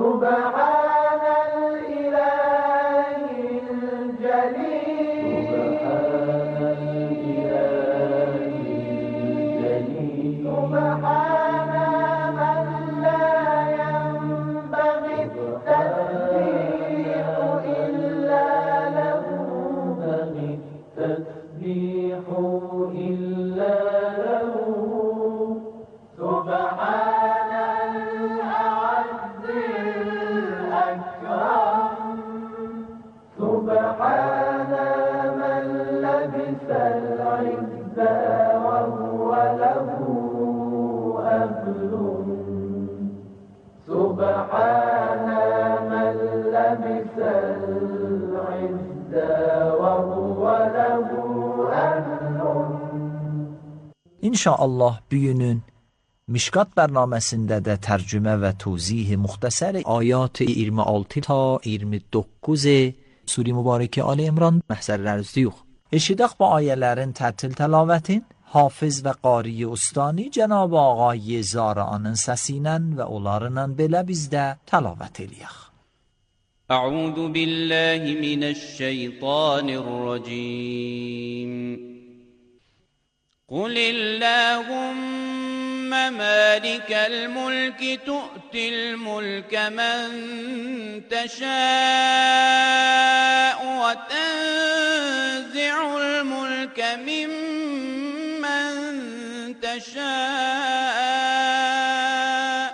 İnşallah bugünün Mişkat bərnaməsində də tərcümə və tuzih muxtəsər ayat iyirmi altı ta iyirmi doqquz Sure Mübarək Ali İmran məhzərlər izləyik. Eşidək bu ayələrin tərtil təlavətin Hafiz və qari ustani Cənab Ağay Zara'nın səsi ilə və onlarla belə biz də təlavət eləyək. أعوذ بالله من الشيطان الرجيم قل اللهم مالك الملك تؤتي الملك من تشاء وتنزع الملك ممن تشاء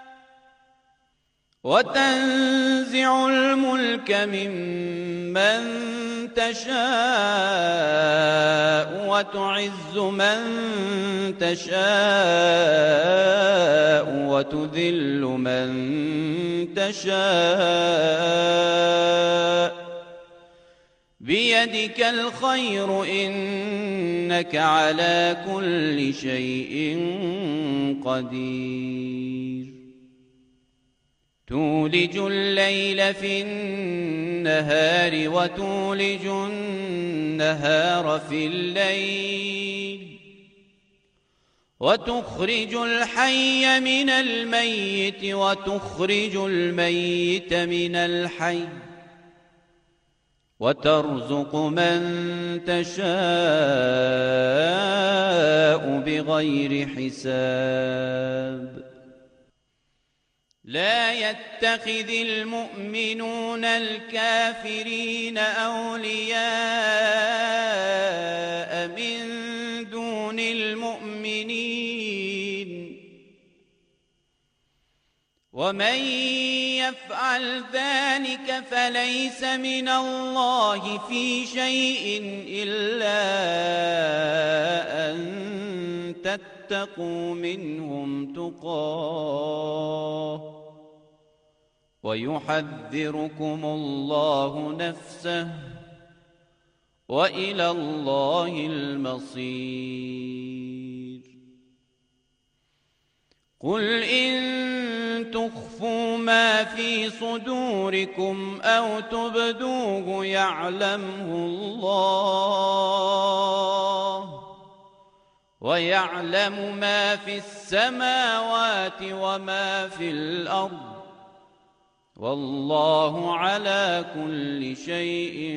وتنزع الملك ممن تشاء وتعز من تشاء وتذل من تشاء بيدك الخير إنك على كل شيء قدير تولج الليل في النهار وتولج النهار في الليل وتخرج الحي من الميت وتخرج الميت من الحي وترزق من تشاء بغير حساب لا يتخذ المؤمنون الكافرين أولياء من دون المؤمنين ومن يفعل ذلك فليس من الله في شيء إلا أن تتقوا منهم تقاه ويحذركم الله نفسه وإلى الله المصير قل إن تخفوا ما في صدوركم أو تبدوه يعلمه الله ويعلم ما في السماوات وما في الأرض والله على كل شيء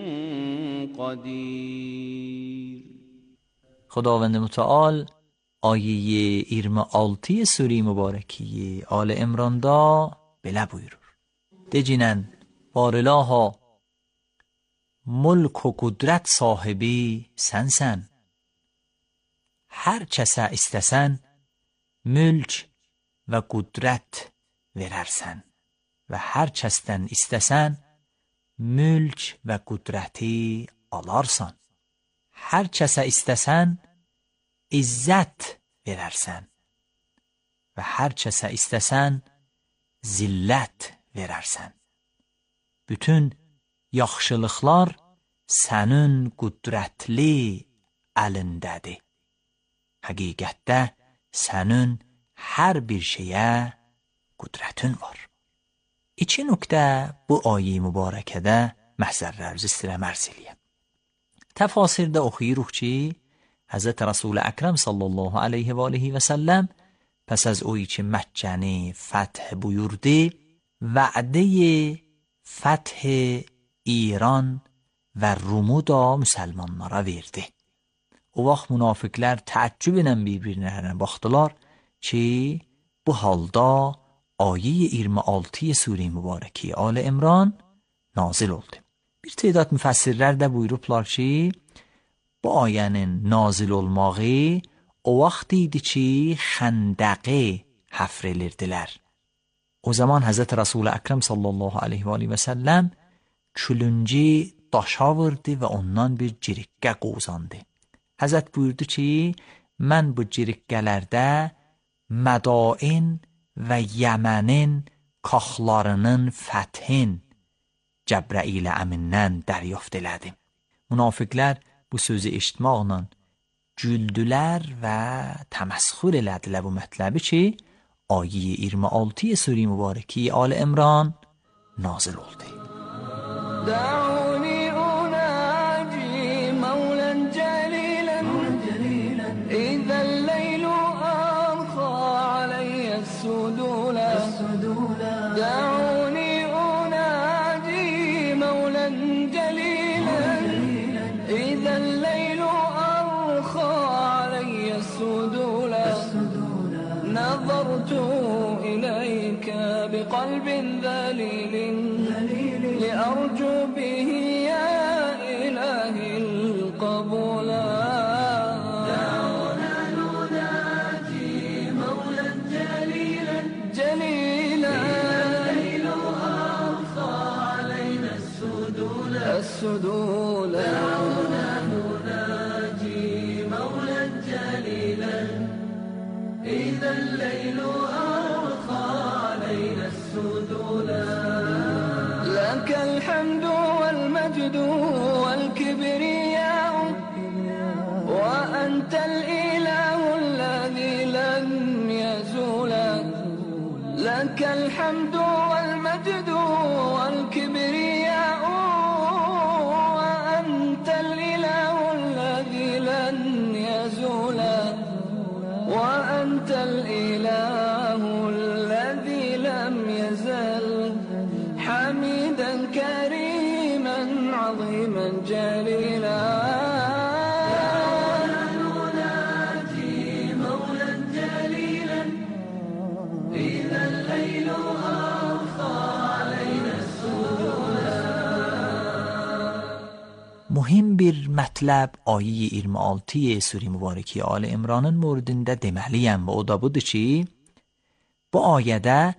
قدیر. خداوند متعال آیه yirmi altı سوره mübareki آل İmran'da belə buyurur. Decinen Varılaha mulk و kudret sahibi sensen. Her kəsə istəsən mülk və qudrət verərsən və hər kəsdən istəsən mülk və qudrəti alarsan. Hər kəsə istəsən izzət verərsən və hər kəsə istəsən zillət verərsən. Bütün yaxşılıqlar sənin qudrətli əlindədir. Həqiqətdə sənin hər bir şeyə qudrətin var. İki nöqtə bu ayə mübarəkədə məhzərlərimiz istəyirəm ərz eləyəm. Təfasirdə oxuyuruq ki, Həzrət Rasul Əkrəm sallallahu aleyhi və aleyhi və səlləm pəs az oyi ki Məkkəni fəth buyurdu, vədə fəth İran və Rumu da müsəlmanlara verdi. O vaxt münafiqlər təəccüb ilə bir-birlərinə baxdılar ki, bu halda ayə iyirmi altı sure mübarəki آل İmran nazil oldu. Bir تعداد müfəssirlər də buyurublar ki, bu ayənin nazil olmağı o vaxt idi ki, xəndəqi həfr edirdilər. O zaman Həzrət Rasul Əkrəm sallallahu aleyhi və aleyhi və səlləm külünci daşa vurdu və ondan bir cirikqə qozandı. Həzrət buyurdu ki, mən bu cirikqələrdə Mədain və Yəmənin kaxlarının fəthin Cəbrəil əmindən dəryafت elədim. Münafiqlər bu sözü eşitməklə güldülər və təməsxür elədilər bu mətləbi ki, ayə iyirmi altı sure mübarəki آل İmran nazil oldu. دعوني أناجي مولا جليلا إذا الليل أرخى علي السدولا دعوني أناجي مولا جليلا إذا الليل أرخى علي السدولا نظرت إليك بقلب ذليل لأرجو به يا إلهي القبول دعونا نناجي مولا جليلا جليلا الليل أرخى علينا السدول السدول دعونا نناجي مولا جليلا إذا الليل أرخى علينا السدول لك الحمد والمجد والكبرياء وأنت الإله الذي لم يزول لك الحمد والمجد والكبرياء وأنت الإله الذي لن يزول وأنت الإله الذي لم يزل حميدا كريما عظيما جليلا نناجي مولا جليلا إذا الليل أرخى علينا السدولا. Mühim bir mətləb ayə iyirmi altı sure mübarəki آل İmranın mövzusunda deməliyəm və o da budur ki, bu ayədə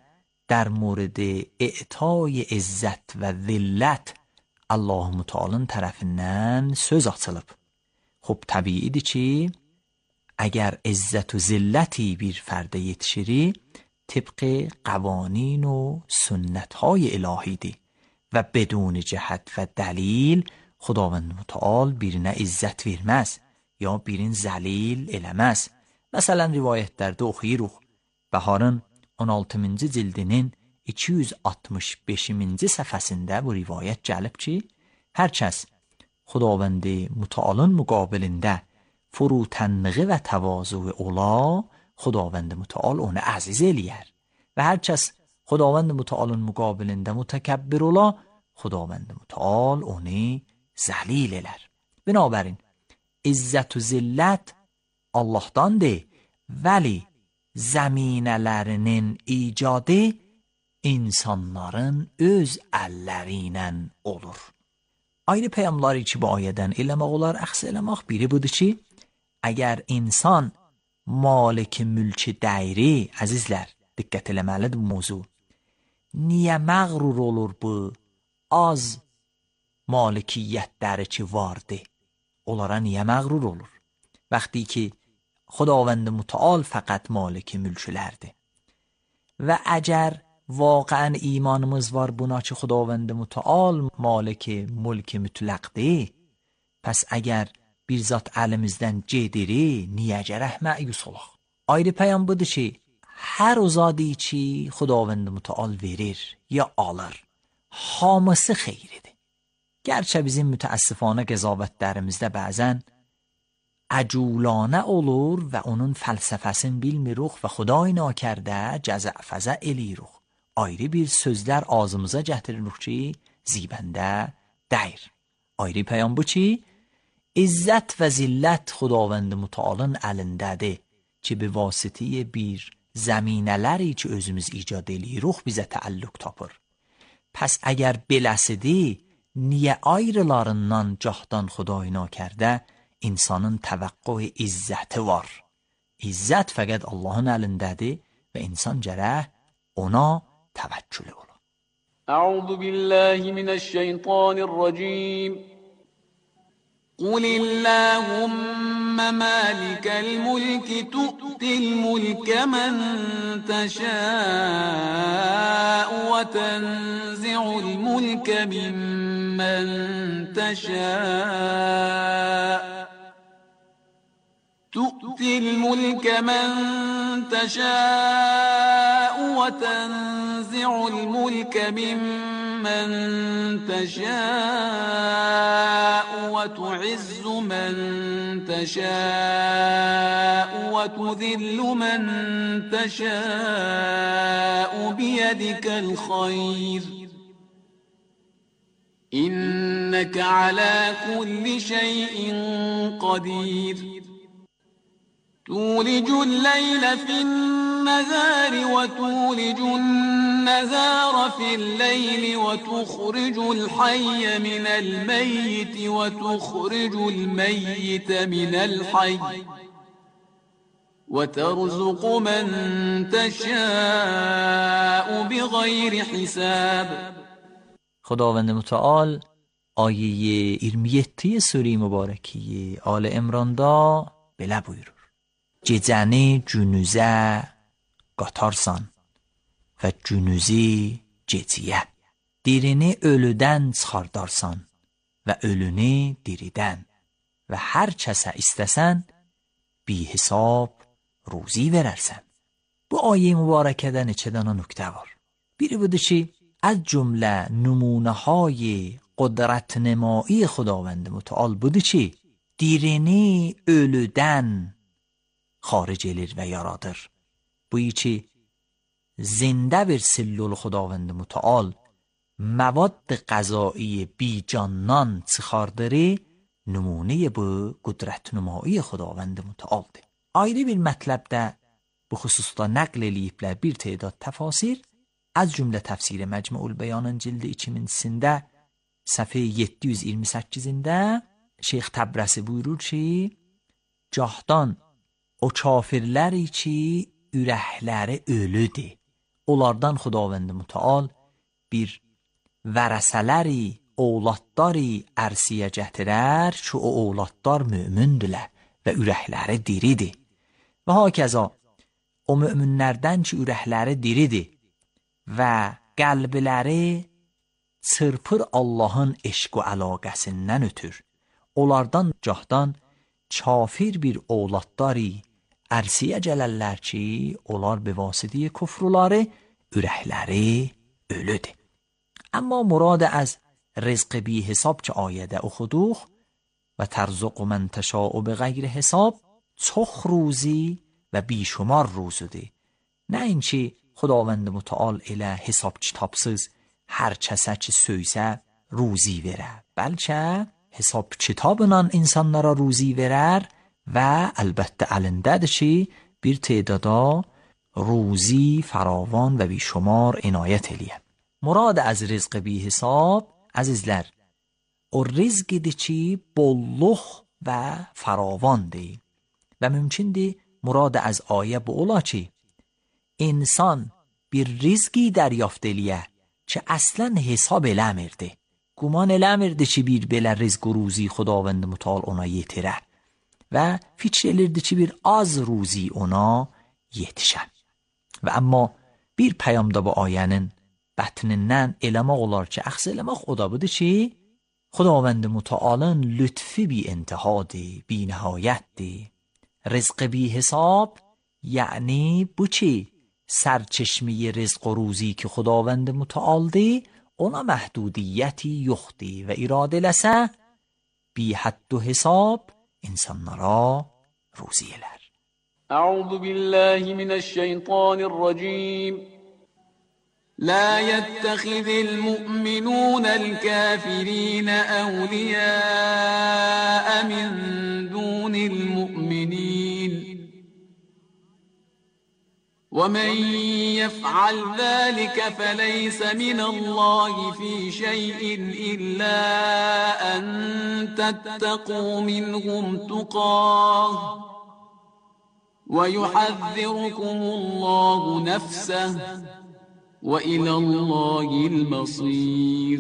در مورد اعطای عزت و ذلت Allah Teala'nın tərəfindən söz açılıb. Xub təbiidir ki, əgər izzət و zilləti bir fərdə yetişiri, طبق قوانین و سنت های الهی دی و بدون جهت و دلیل خداوند متعال birine izzət verməz ya birin zəlil eləməz. Məsələn, rivayətlərdə oxuyuruq. Bəharın on altıncı cildinin iki yüz altmış beşinci səhifəsində bu rivayət gəlib ki, hər kəs xudavənd mütəalın müqabilində furutənliği və təvazu ola, خداوند متعال onu əziz eləyər və hər kəs خداوند متعالın müqabilində mütəkəbbir ola, خداوند متعال onu zəlil elər. Binabərin, izzət و zillət Allahdandır, vəli zəminələrinin icadı insanların öz əlləri ilə olur. Ayrı peyamları ki, bu ayədən eləmək olar, əxs eləmək biri budur ki, əgər insan malik mülki dəyri, əzizlər, diqqət eləməlidir bu mövzu. Niyə məğrur olur bu az malikiyyətləri ki vardı? Onlara niyə məğrur olur? Vəqti ki, خداوند متعال fəqət malik mülklərdir. Və əgər واقعا ایمانımız var buna ki خداوند متعال malik mülk mütləqdir, pəs əgər bir zat əlimizdən gediri, niyə gərək məyus olaq? Ayrı pəyam budur ki, hər o zadi ki خداوند متعال verir ya alır, hamısı xeyridir. Gərçə bizim mütəəssifانه qəzavətlərimizdə bəzən عجولانه olur və onun fəlsəfəsini bilmiruq və xuday nakərdə cəzə-fəzə eləyiruq. Ayrı bir sözlər ağzımıza gətiririk ki, zibəndə dəyir. Ayrı pəyam bu ki, izzət və zillət xudavənd mütəalın əlindədir ki, bi vasitəyə bir zəminələri ki, özümüz icad eləyiruq bizə təəlluq tapır. Pəs əgər beləsidir, niyə ayrılarından cahdan xuday nakərdə insanın təvəqqü izzəti var? İzzət fəqət Allahın əlindədir və insan gərək ona təvəkkül olur. Əuzu billahi minəşşeytanirracim. قل اللهم مالك الملك تؤتي الملك من تشاء وتنزع الملك ممن تشاء تؤتي الملك من تشاء وتنزع الملك ممن تشاء وتعز من تشاء وتذل من تشاء بيدك الخير إنك على كل شيء قدير تولج الليل في النهار وتولج النهار في الليل وتخرج الحي من الميت وتخرج الميت من الحي وترزق من تشاء بغير حساب. خداوند متعال آیه iyirmi yeddi سوره mübarəki آل İmranda belə buyurur: Gecəni günüzə qatarsan və günüzü geciyə. Dirini ölüdən çıxardarsan və ölünü diridən və hər kəsə istəsən bi hesab ruzi verərsən. Bu ayə mübarəkədə neçə dənə nöqtə var. Biri budur ki, از جمله نمونه های قدرت نمایی خداوند متعال budur ki, dirini ölüdən xaric edir və yaradır. Bu ki, zində bir sillul xudavənd mütəal məvad qəzai bi candan çıxardırı nümunə bu qudrət nümayi xudavənd mütəaldır. Ayrı bir mətləbdə bu xüsusda nəql eləyiblər bir تعداد təfasir. از cümlə təfsiri Məcmuul Bəyanın cildi ikincisində səhifə yeddi yüz iyirmi səkkizində Şeyx Təbrəsi buyurur ki, cahdan o kafirləri ki ürəkləri ölüdür, onlardan Xudavənd Mütəal bir vərəsələri, ovladları ərsiyə gətirər ki, o ovladlar mömündülər və ürəkləri diridir. Və hakəza o möminlərdən ki, ürəkləri diridir və qəlbləri çırpır Allahın eşq və əlaqəsindən ötür. Onlardan cahdan kafir bir ovladları ərsiyə gələrlər ki, onlar be vasitəyə küfrləri ürəkləri ölüdür. Amma murad az رزق بی حساب که آیده اخدوخ و ترزق من تشاء بغیر حساب چخ روزی و بیشمار روزده. نه اینکه خداوند متعال اله حساب کتابسız هر کسا که söysə روزی verer، بلکه حساب کتابla insanlara روزی verer و البته elindədir ki bir تعدادا روزی فراوان و بیشمار عنایت eləyər. Murad az rızq bi hesab azizlər, o rizqidir ki bolluq və faravandır və mümkündür murad az ayə bu ola ki insan bir rizqi dəryafت eləyə ki əslən hesab eləmirdi, guman eləmirdi ki bir belə rizq و روزی خداوند متعال ona yetirə və fikr elirdi ki bir az روزی ona yetişə. Və amma bir peyamda bu ayənin bətnindən eləmək olar ki, əxs eləmək o da budur ki, Xudavənd Mütəalın lütfi bi intihadır, bi nihayətdir. Rızq bi hesab یعنی bu ki sərçeşməyi rızq و روزی ki Xudavənd Mütəaldır, ona məhdudiyyəti yoxdur və iradə eləsə bi hədd و hesab insanlara روزی elər. أعوذ بالله من الشيطان الرجيم. لا يتخذ المؤمنون الكافرين أولياء من دون المؤمنين ومن يفعل ذلك فليس من الله في شيء إلا أن تتقوا منهم تقاه ويحذركم الله نفسه وإلى الله المصير.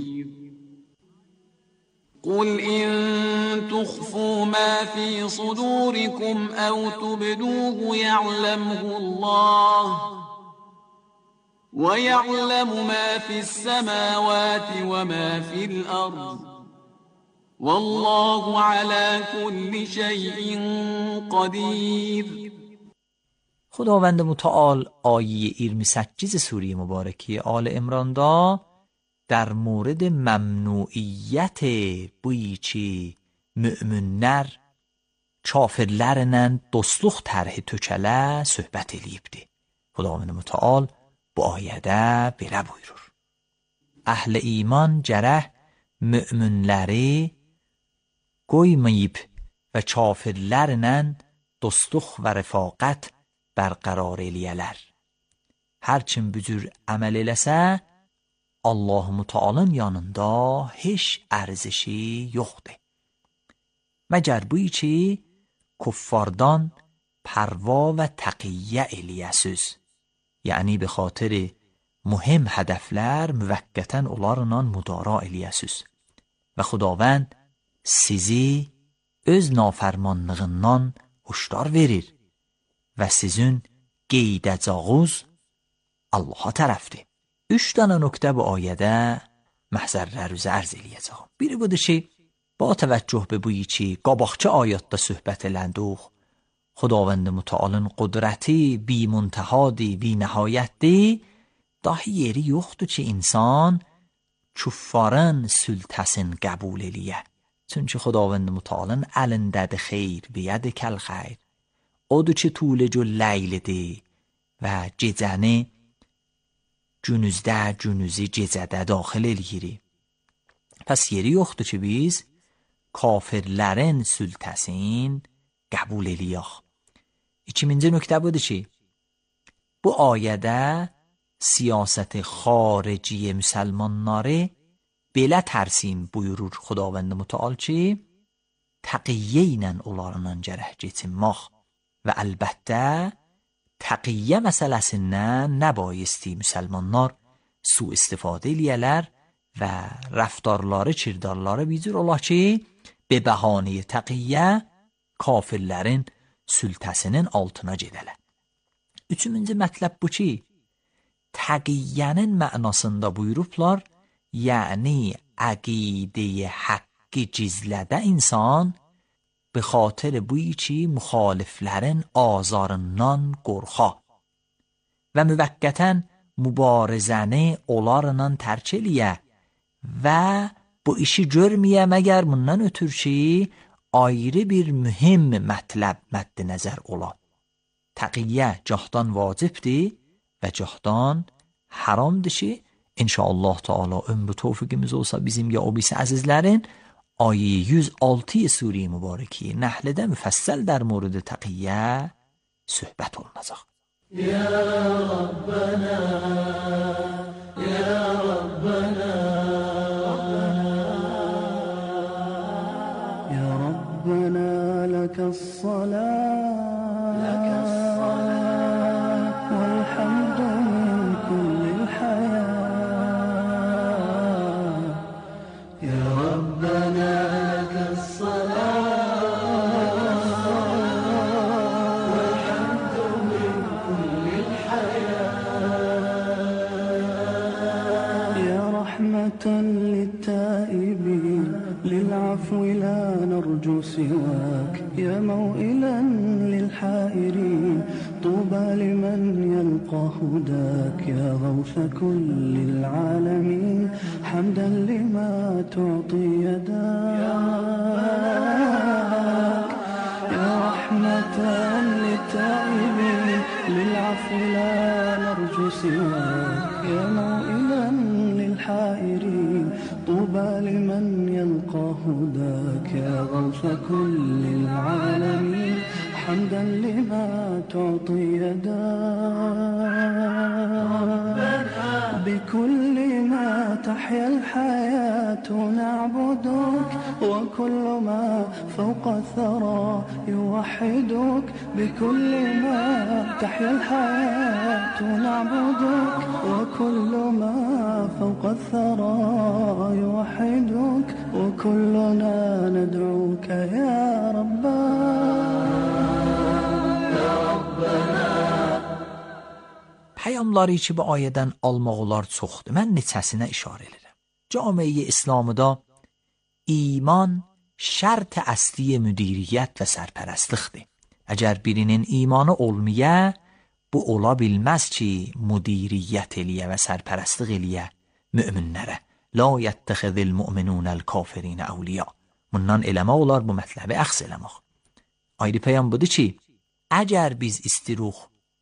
قل إن تخفوا ما في صدوركم أو تبدوه يعلمه الله ويعلم ما في السماوات وما في الأرض والله على كل شيء قدير. خداوند متعال آیه iyirmi səkkiz سوره مبارکه آل عمران'da در مورد ممنوعیت بویی ki müminlər kafirlərlə dostluq tərhi tökələ söhbət eləyibdi. Xudavənd Mütəal bu ayədə belə buyurur: Əhl-i iman gərək müminləri qoymayıb və kafirlərlə dostluq və rəfaqət برقرار eləyələr. Hər kim bu cür əməl eləsə, Allah Mütəalın yanında heç ərزشi yoxdur. Məgər bu ki kuffardan pərva və təqiyyə eləyəsiz. Yəni به خاطر mühim hədəflər müvəqqətən onlarla müdara eləyəsiz. Və Xudavənd sizi öz nafərmanlığından huşdar verir. Və sizin qeydəcağız Allaha tərəfdir. Üç dənə nöqtə bu ayədə məhzərlərüzə ərz eləyəcəm. Biri budur ki, با توجه به بویی ki qabaqçı ayətdə söhbət eləndik, Xudavənd Mütəalın qudrəti bi muntahadır, bi nihayətdir, dahi yeri yoxdur ki insan küffarın sültəsini qəbul eləyə. Çünki Xudavənd Mütəalın əlindədir xeyr, biyədikəl xeyr. Odur ki tuləcü ləylidir və gecəni günüzdə, günüzü gecədə daxil eləyirik. Pəs yeri yoxdur ki biz kafirlərin sültəsini qəbul eləyək. İkinci nöqtə budur ki, bu ayədə siyasət xarici müsəlmanları belə tərsim buyurur Xudavənd Mütəal ki, təqiyyə ilə onlarla gərək keçinmək və əlbəttə təqiyyə məsələsindən nəbayisти müsəlmanlar su istifadə eləyələr və rəftarları, çirdarları bir cür ola ki, be bəhanəyə təqiyyə kafirlərin sültəsinin altına gedələr. Üçüncü mətləb bu ki, təqiyyənin mənasında buyurublar, yəni əqidə-i haqqı cizlədə insan به خاطر بویی چی مخالفلرین آزارından qorxa və müvəqqətən mübarizəni onlarla tərk eləyə və bu işi görməyə məgər bundan ötür ki, ayrı bir mühim mətləb məddi nəzər ola. Təqiyyə cahdan vacibdir və cahdan haramdır ki, inşallah Teala ömrü tevfikimiz olsa bizim ya o bisi əzizlərin آیه yüz altı سوره مبارکی نحلdə müfəssəl در مورد تقیه صحبت olunacaq. Ya Rabbana Ya Rabbana Ya Rabbana lekas salat lekas salat vel hamdu min kullil hayat Ya Rabbana للتائبين للعفو لا نرجو سواك يا موئلا للحائرين طوبى لمن يلقى هداك يا غوث كل العالمين حمدا لما تعطي يداك يا رحمة للتائبين للعفو لا نرجو سواك يا موئلا للحائرين طوبى لمن يلقى هداك يا غوث كل العالمين حمدا لما تعطي يداك بكل ما تحيا الحياة نعبدك وكل ما فوق الثرى يوحدك بكل ما تحيا الحياة نعبدك وكل ما فوق الثرى يوحدك وكلنا ندعوك يا ربنا يا ربنا پیاملاری که به ayədən almaq olar çoxdur. Mən neçəsinə işarə edirəm. Camiə İslamda iman şərt əsli müdiriyyət və sərpərəstlikdir. Əgər birinin imanı olmaya, bu ola bilməz ki, müdiriyyət eləyə və sərpərəstlik eləyə müminlərə. La yettəxizil mu'minunəl kafirin əvliya. Bundan eləmək olar bu mətləbi əxs eləmək. Ayrı peyam budur ki, əgər biz istiruq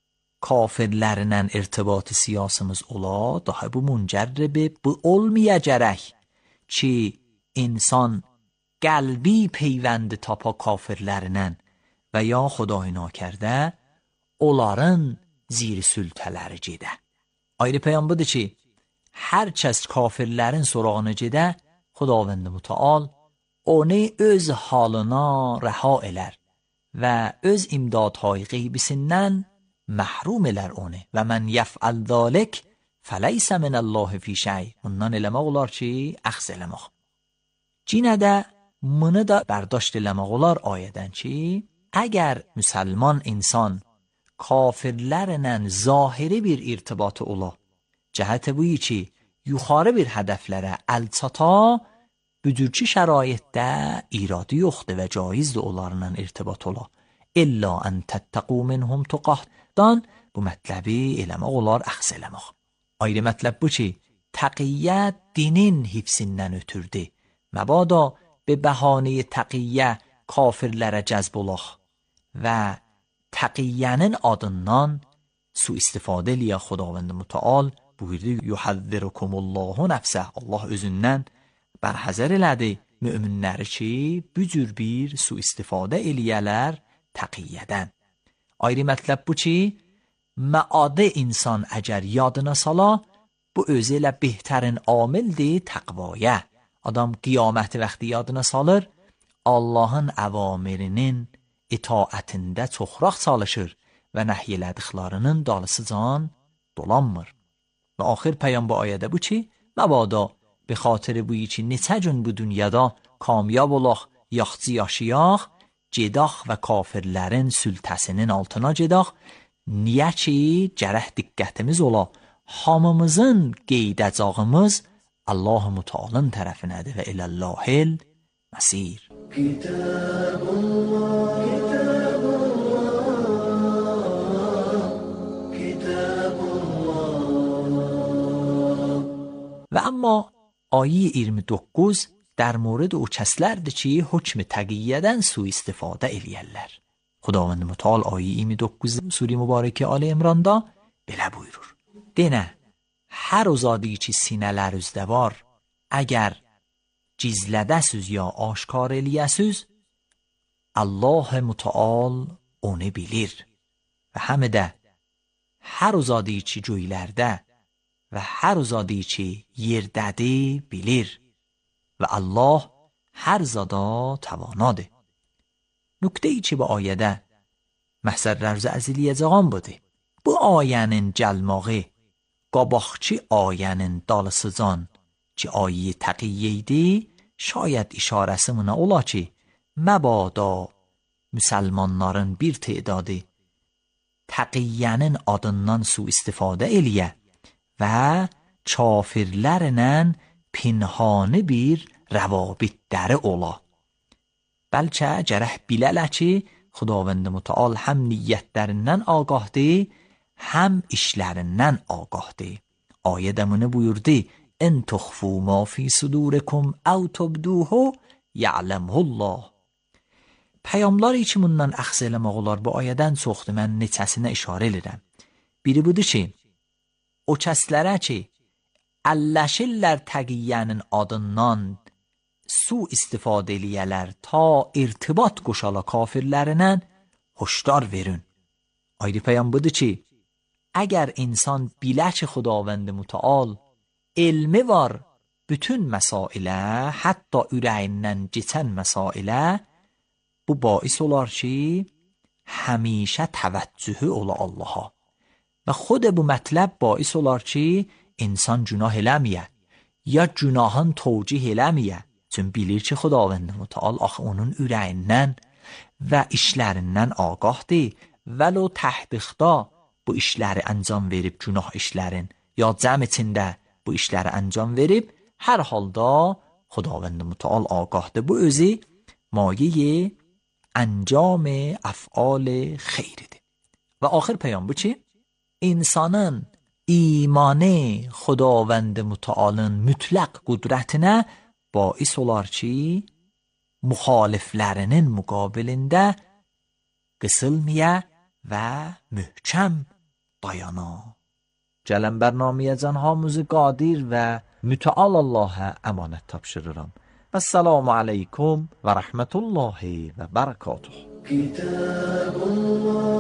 kafirlərlə irtibat siyasımız ola, daha bu müncərrəbi bu olmayacaq ki, insan qəlbi peyvəndi tapa kafirlərlə və ya xudayı nakərdə onların zir sültələri gedə. Ayrı peyam budur ki, hər kəs kafirlərin sorağına gedə, Xudavənd mütəal onu öz halına rəha elər və öz imdadهای qeybisindən محروم elər onu və mən yəfəl zalik fəleysə minəllahi fi şey. Bundan eləmək olar ki, əxz eləmək. Cinə də bunu da bərdاشت eləmək olar ayədən ki, əgər müsəlman insan kafirlərlə zahiri bir irtibatı ola, cəhət buyi ki, yuxarı bir hədəflərə əl çata, büdürçü şəraitdə iradı yoxdur və caizdir onlarla irtibat ola. İlla ən təttəqu minhum tuqahdan bu mətləbi eləmək olar, əxs eləmək. Ayrı mətləb bu ki, təqiyyə dinin hifsindən ötürdü. Məbada be bəhanəyə təqiyyə kafirlərə cəzb olaq və təqiyyənin adından su istifadə eləyə Xudavənd mütəal buyurdu, yuhəzzirkumullahu nəfsə. Allah özündən bərhəzər elədi müminləri ki, bu cür bir su istifadə eləyələr təqiyyədən. Ayrı mətləb bu ki, məadə insan əgər yadına sala, bu özü ilə behtərin amildir təqvaya. Adam qiyaməti vaxtı yadına salır, Allahın əvamirinin itaətində çoxraq çalışır və nəhy elədiklərinin dalısıcan dolanmır. Və axir peyam bu ayədə bu ki, məbada به خاطر بویی چی neçə gün bu dünyada kamyab olaq, yaxçı yaşayaq, gedaq və kafirlərin sültəsinin altına gedaq, niyə ki gərək diqqətimiz ola, hamımızın qeydəcağımız Allah-u Müteala'nın tərəfinədir və ilallahil məsir. Kitabullah, Kitabullah, Kitabullah. Və amma آیه iyirmi doqquz در مورد o kəslərdir ki, hökm təqiyyədən sui-istifadə eləyərlər. Xudavənd Müteal ayə iyirmi doqquz Sure Mübarəkə Ali İmranda belə buyurur. Denə, hər o zadı ki sinələr üzdə var, əgər gizlədəsiz ya aşkar eləyəsiz, Allah Müteal onu bilir. Və həmi də hər o zadı ki göylərdə və hər zadı ki yerdədir bilir və Allah hər zada təvanadır. Nüqtəyi ki bu ayədə məhsərlərdə əziliyəcəğən budur. Bu ayənin gəlməği qabaqçı ayənin dalısıcan ki ayə təqiyyədir, şayət işarəsi mənə ola ki məbada müsəlmanların bir tedadı təqiyyənin adından sui-istifadə eləyə və kafirlərlə pinhani bir rəvabitləri ola. Bəlkə gərək bilələ ki, Xudavənd Müteal həm niyyətlərindən ağahdır, həm işlərindən ağahdır. Ayədə bunu buyurdu, en tuxfu ma fi sudurikum əv tubduhu ya'lemhullah. Peyamlar ki bundan əxz eləmək olar bu ayədən çoxdur, mən neçəsinə işarə edirəm. Biri budur ki, o kəslərə ki, əlləşirlər təqiyyənin adından su istifadə eləyələr ta irtibat qoşala kafirlərinə hoşdar verin. Aydi peyam budur ki, əgər insan bilə ki Xudavənd Müteal elmi var bütün məsailə, hətta ürəyindən keçən məsailə, bu bais olar ki, həmişə təvəccühü ola Allaha. Və xud bu mətləb bais olar ki, insan günah eləməyə, ya günahın tövcih eləməyə. Çün bilir ki, Xudavənd Müteal axı onun ürəyindən və işlərindən ağahdır. Vəlo təhqiqda bu işləri əncam verib, günah işlərin, ya cəm içində bu işləri əncam verib, hər halda Xudavənd Müteal ağahdır. Bu özü mayeyi əncam əf'al xeyridir. Və axir peyam bu ki, insanın imanı Xudavənd Mütealın mütləq qudrətinə bais olar ki, müxaliflərinin müqabilində qısılmaya və möhkəm dayana. Gələn bərnaməyə canhamızı qadir və müteal Allah'a əmanət tapşırıram. Esselamu aleykum və rəhmətullahi və bərəkatuhu. Kitabullah,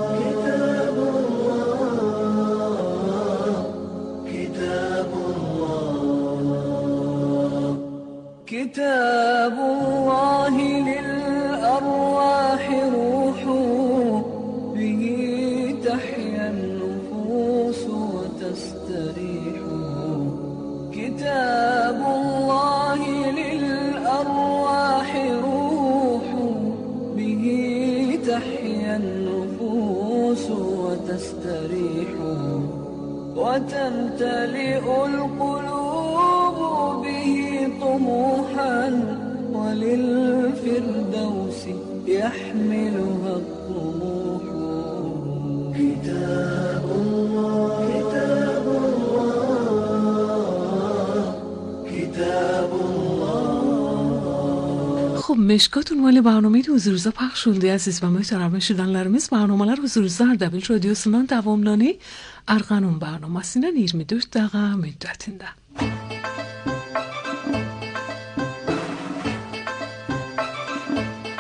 Kitabullah, Kitabullah, Kitabullahi lil-arwahi ruhu, bihi tahyan nufus wa tastarihu. Kitabullahi lil-arwahi ruhu, bihi tahyan nufus wa tastarihu. وتمتلئ القلوب به طموحا وللفردوس يحملها الطموح. كتاب الله، كتاب الله، كتاب الله. خب مشکات عنوان برنامه huzurunuzda paylaşıldı aziz ve muhterem eşidenlerimiz. Barnamalar huzurunuzda Ardabil Radyosu'ndan davamlanı Arğanun barnamasının iyirmi dörd dəqiqə müddətində.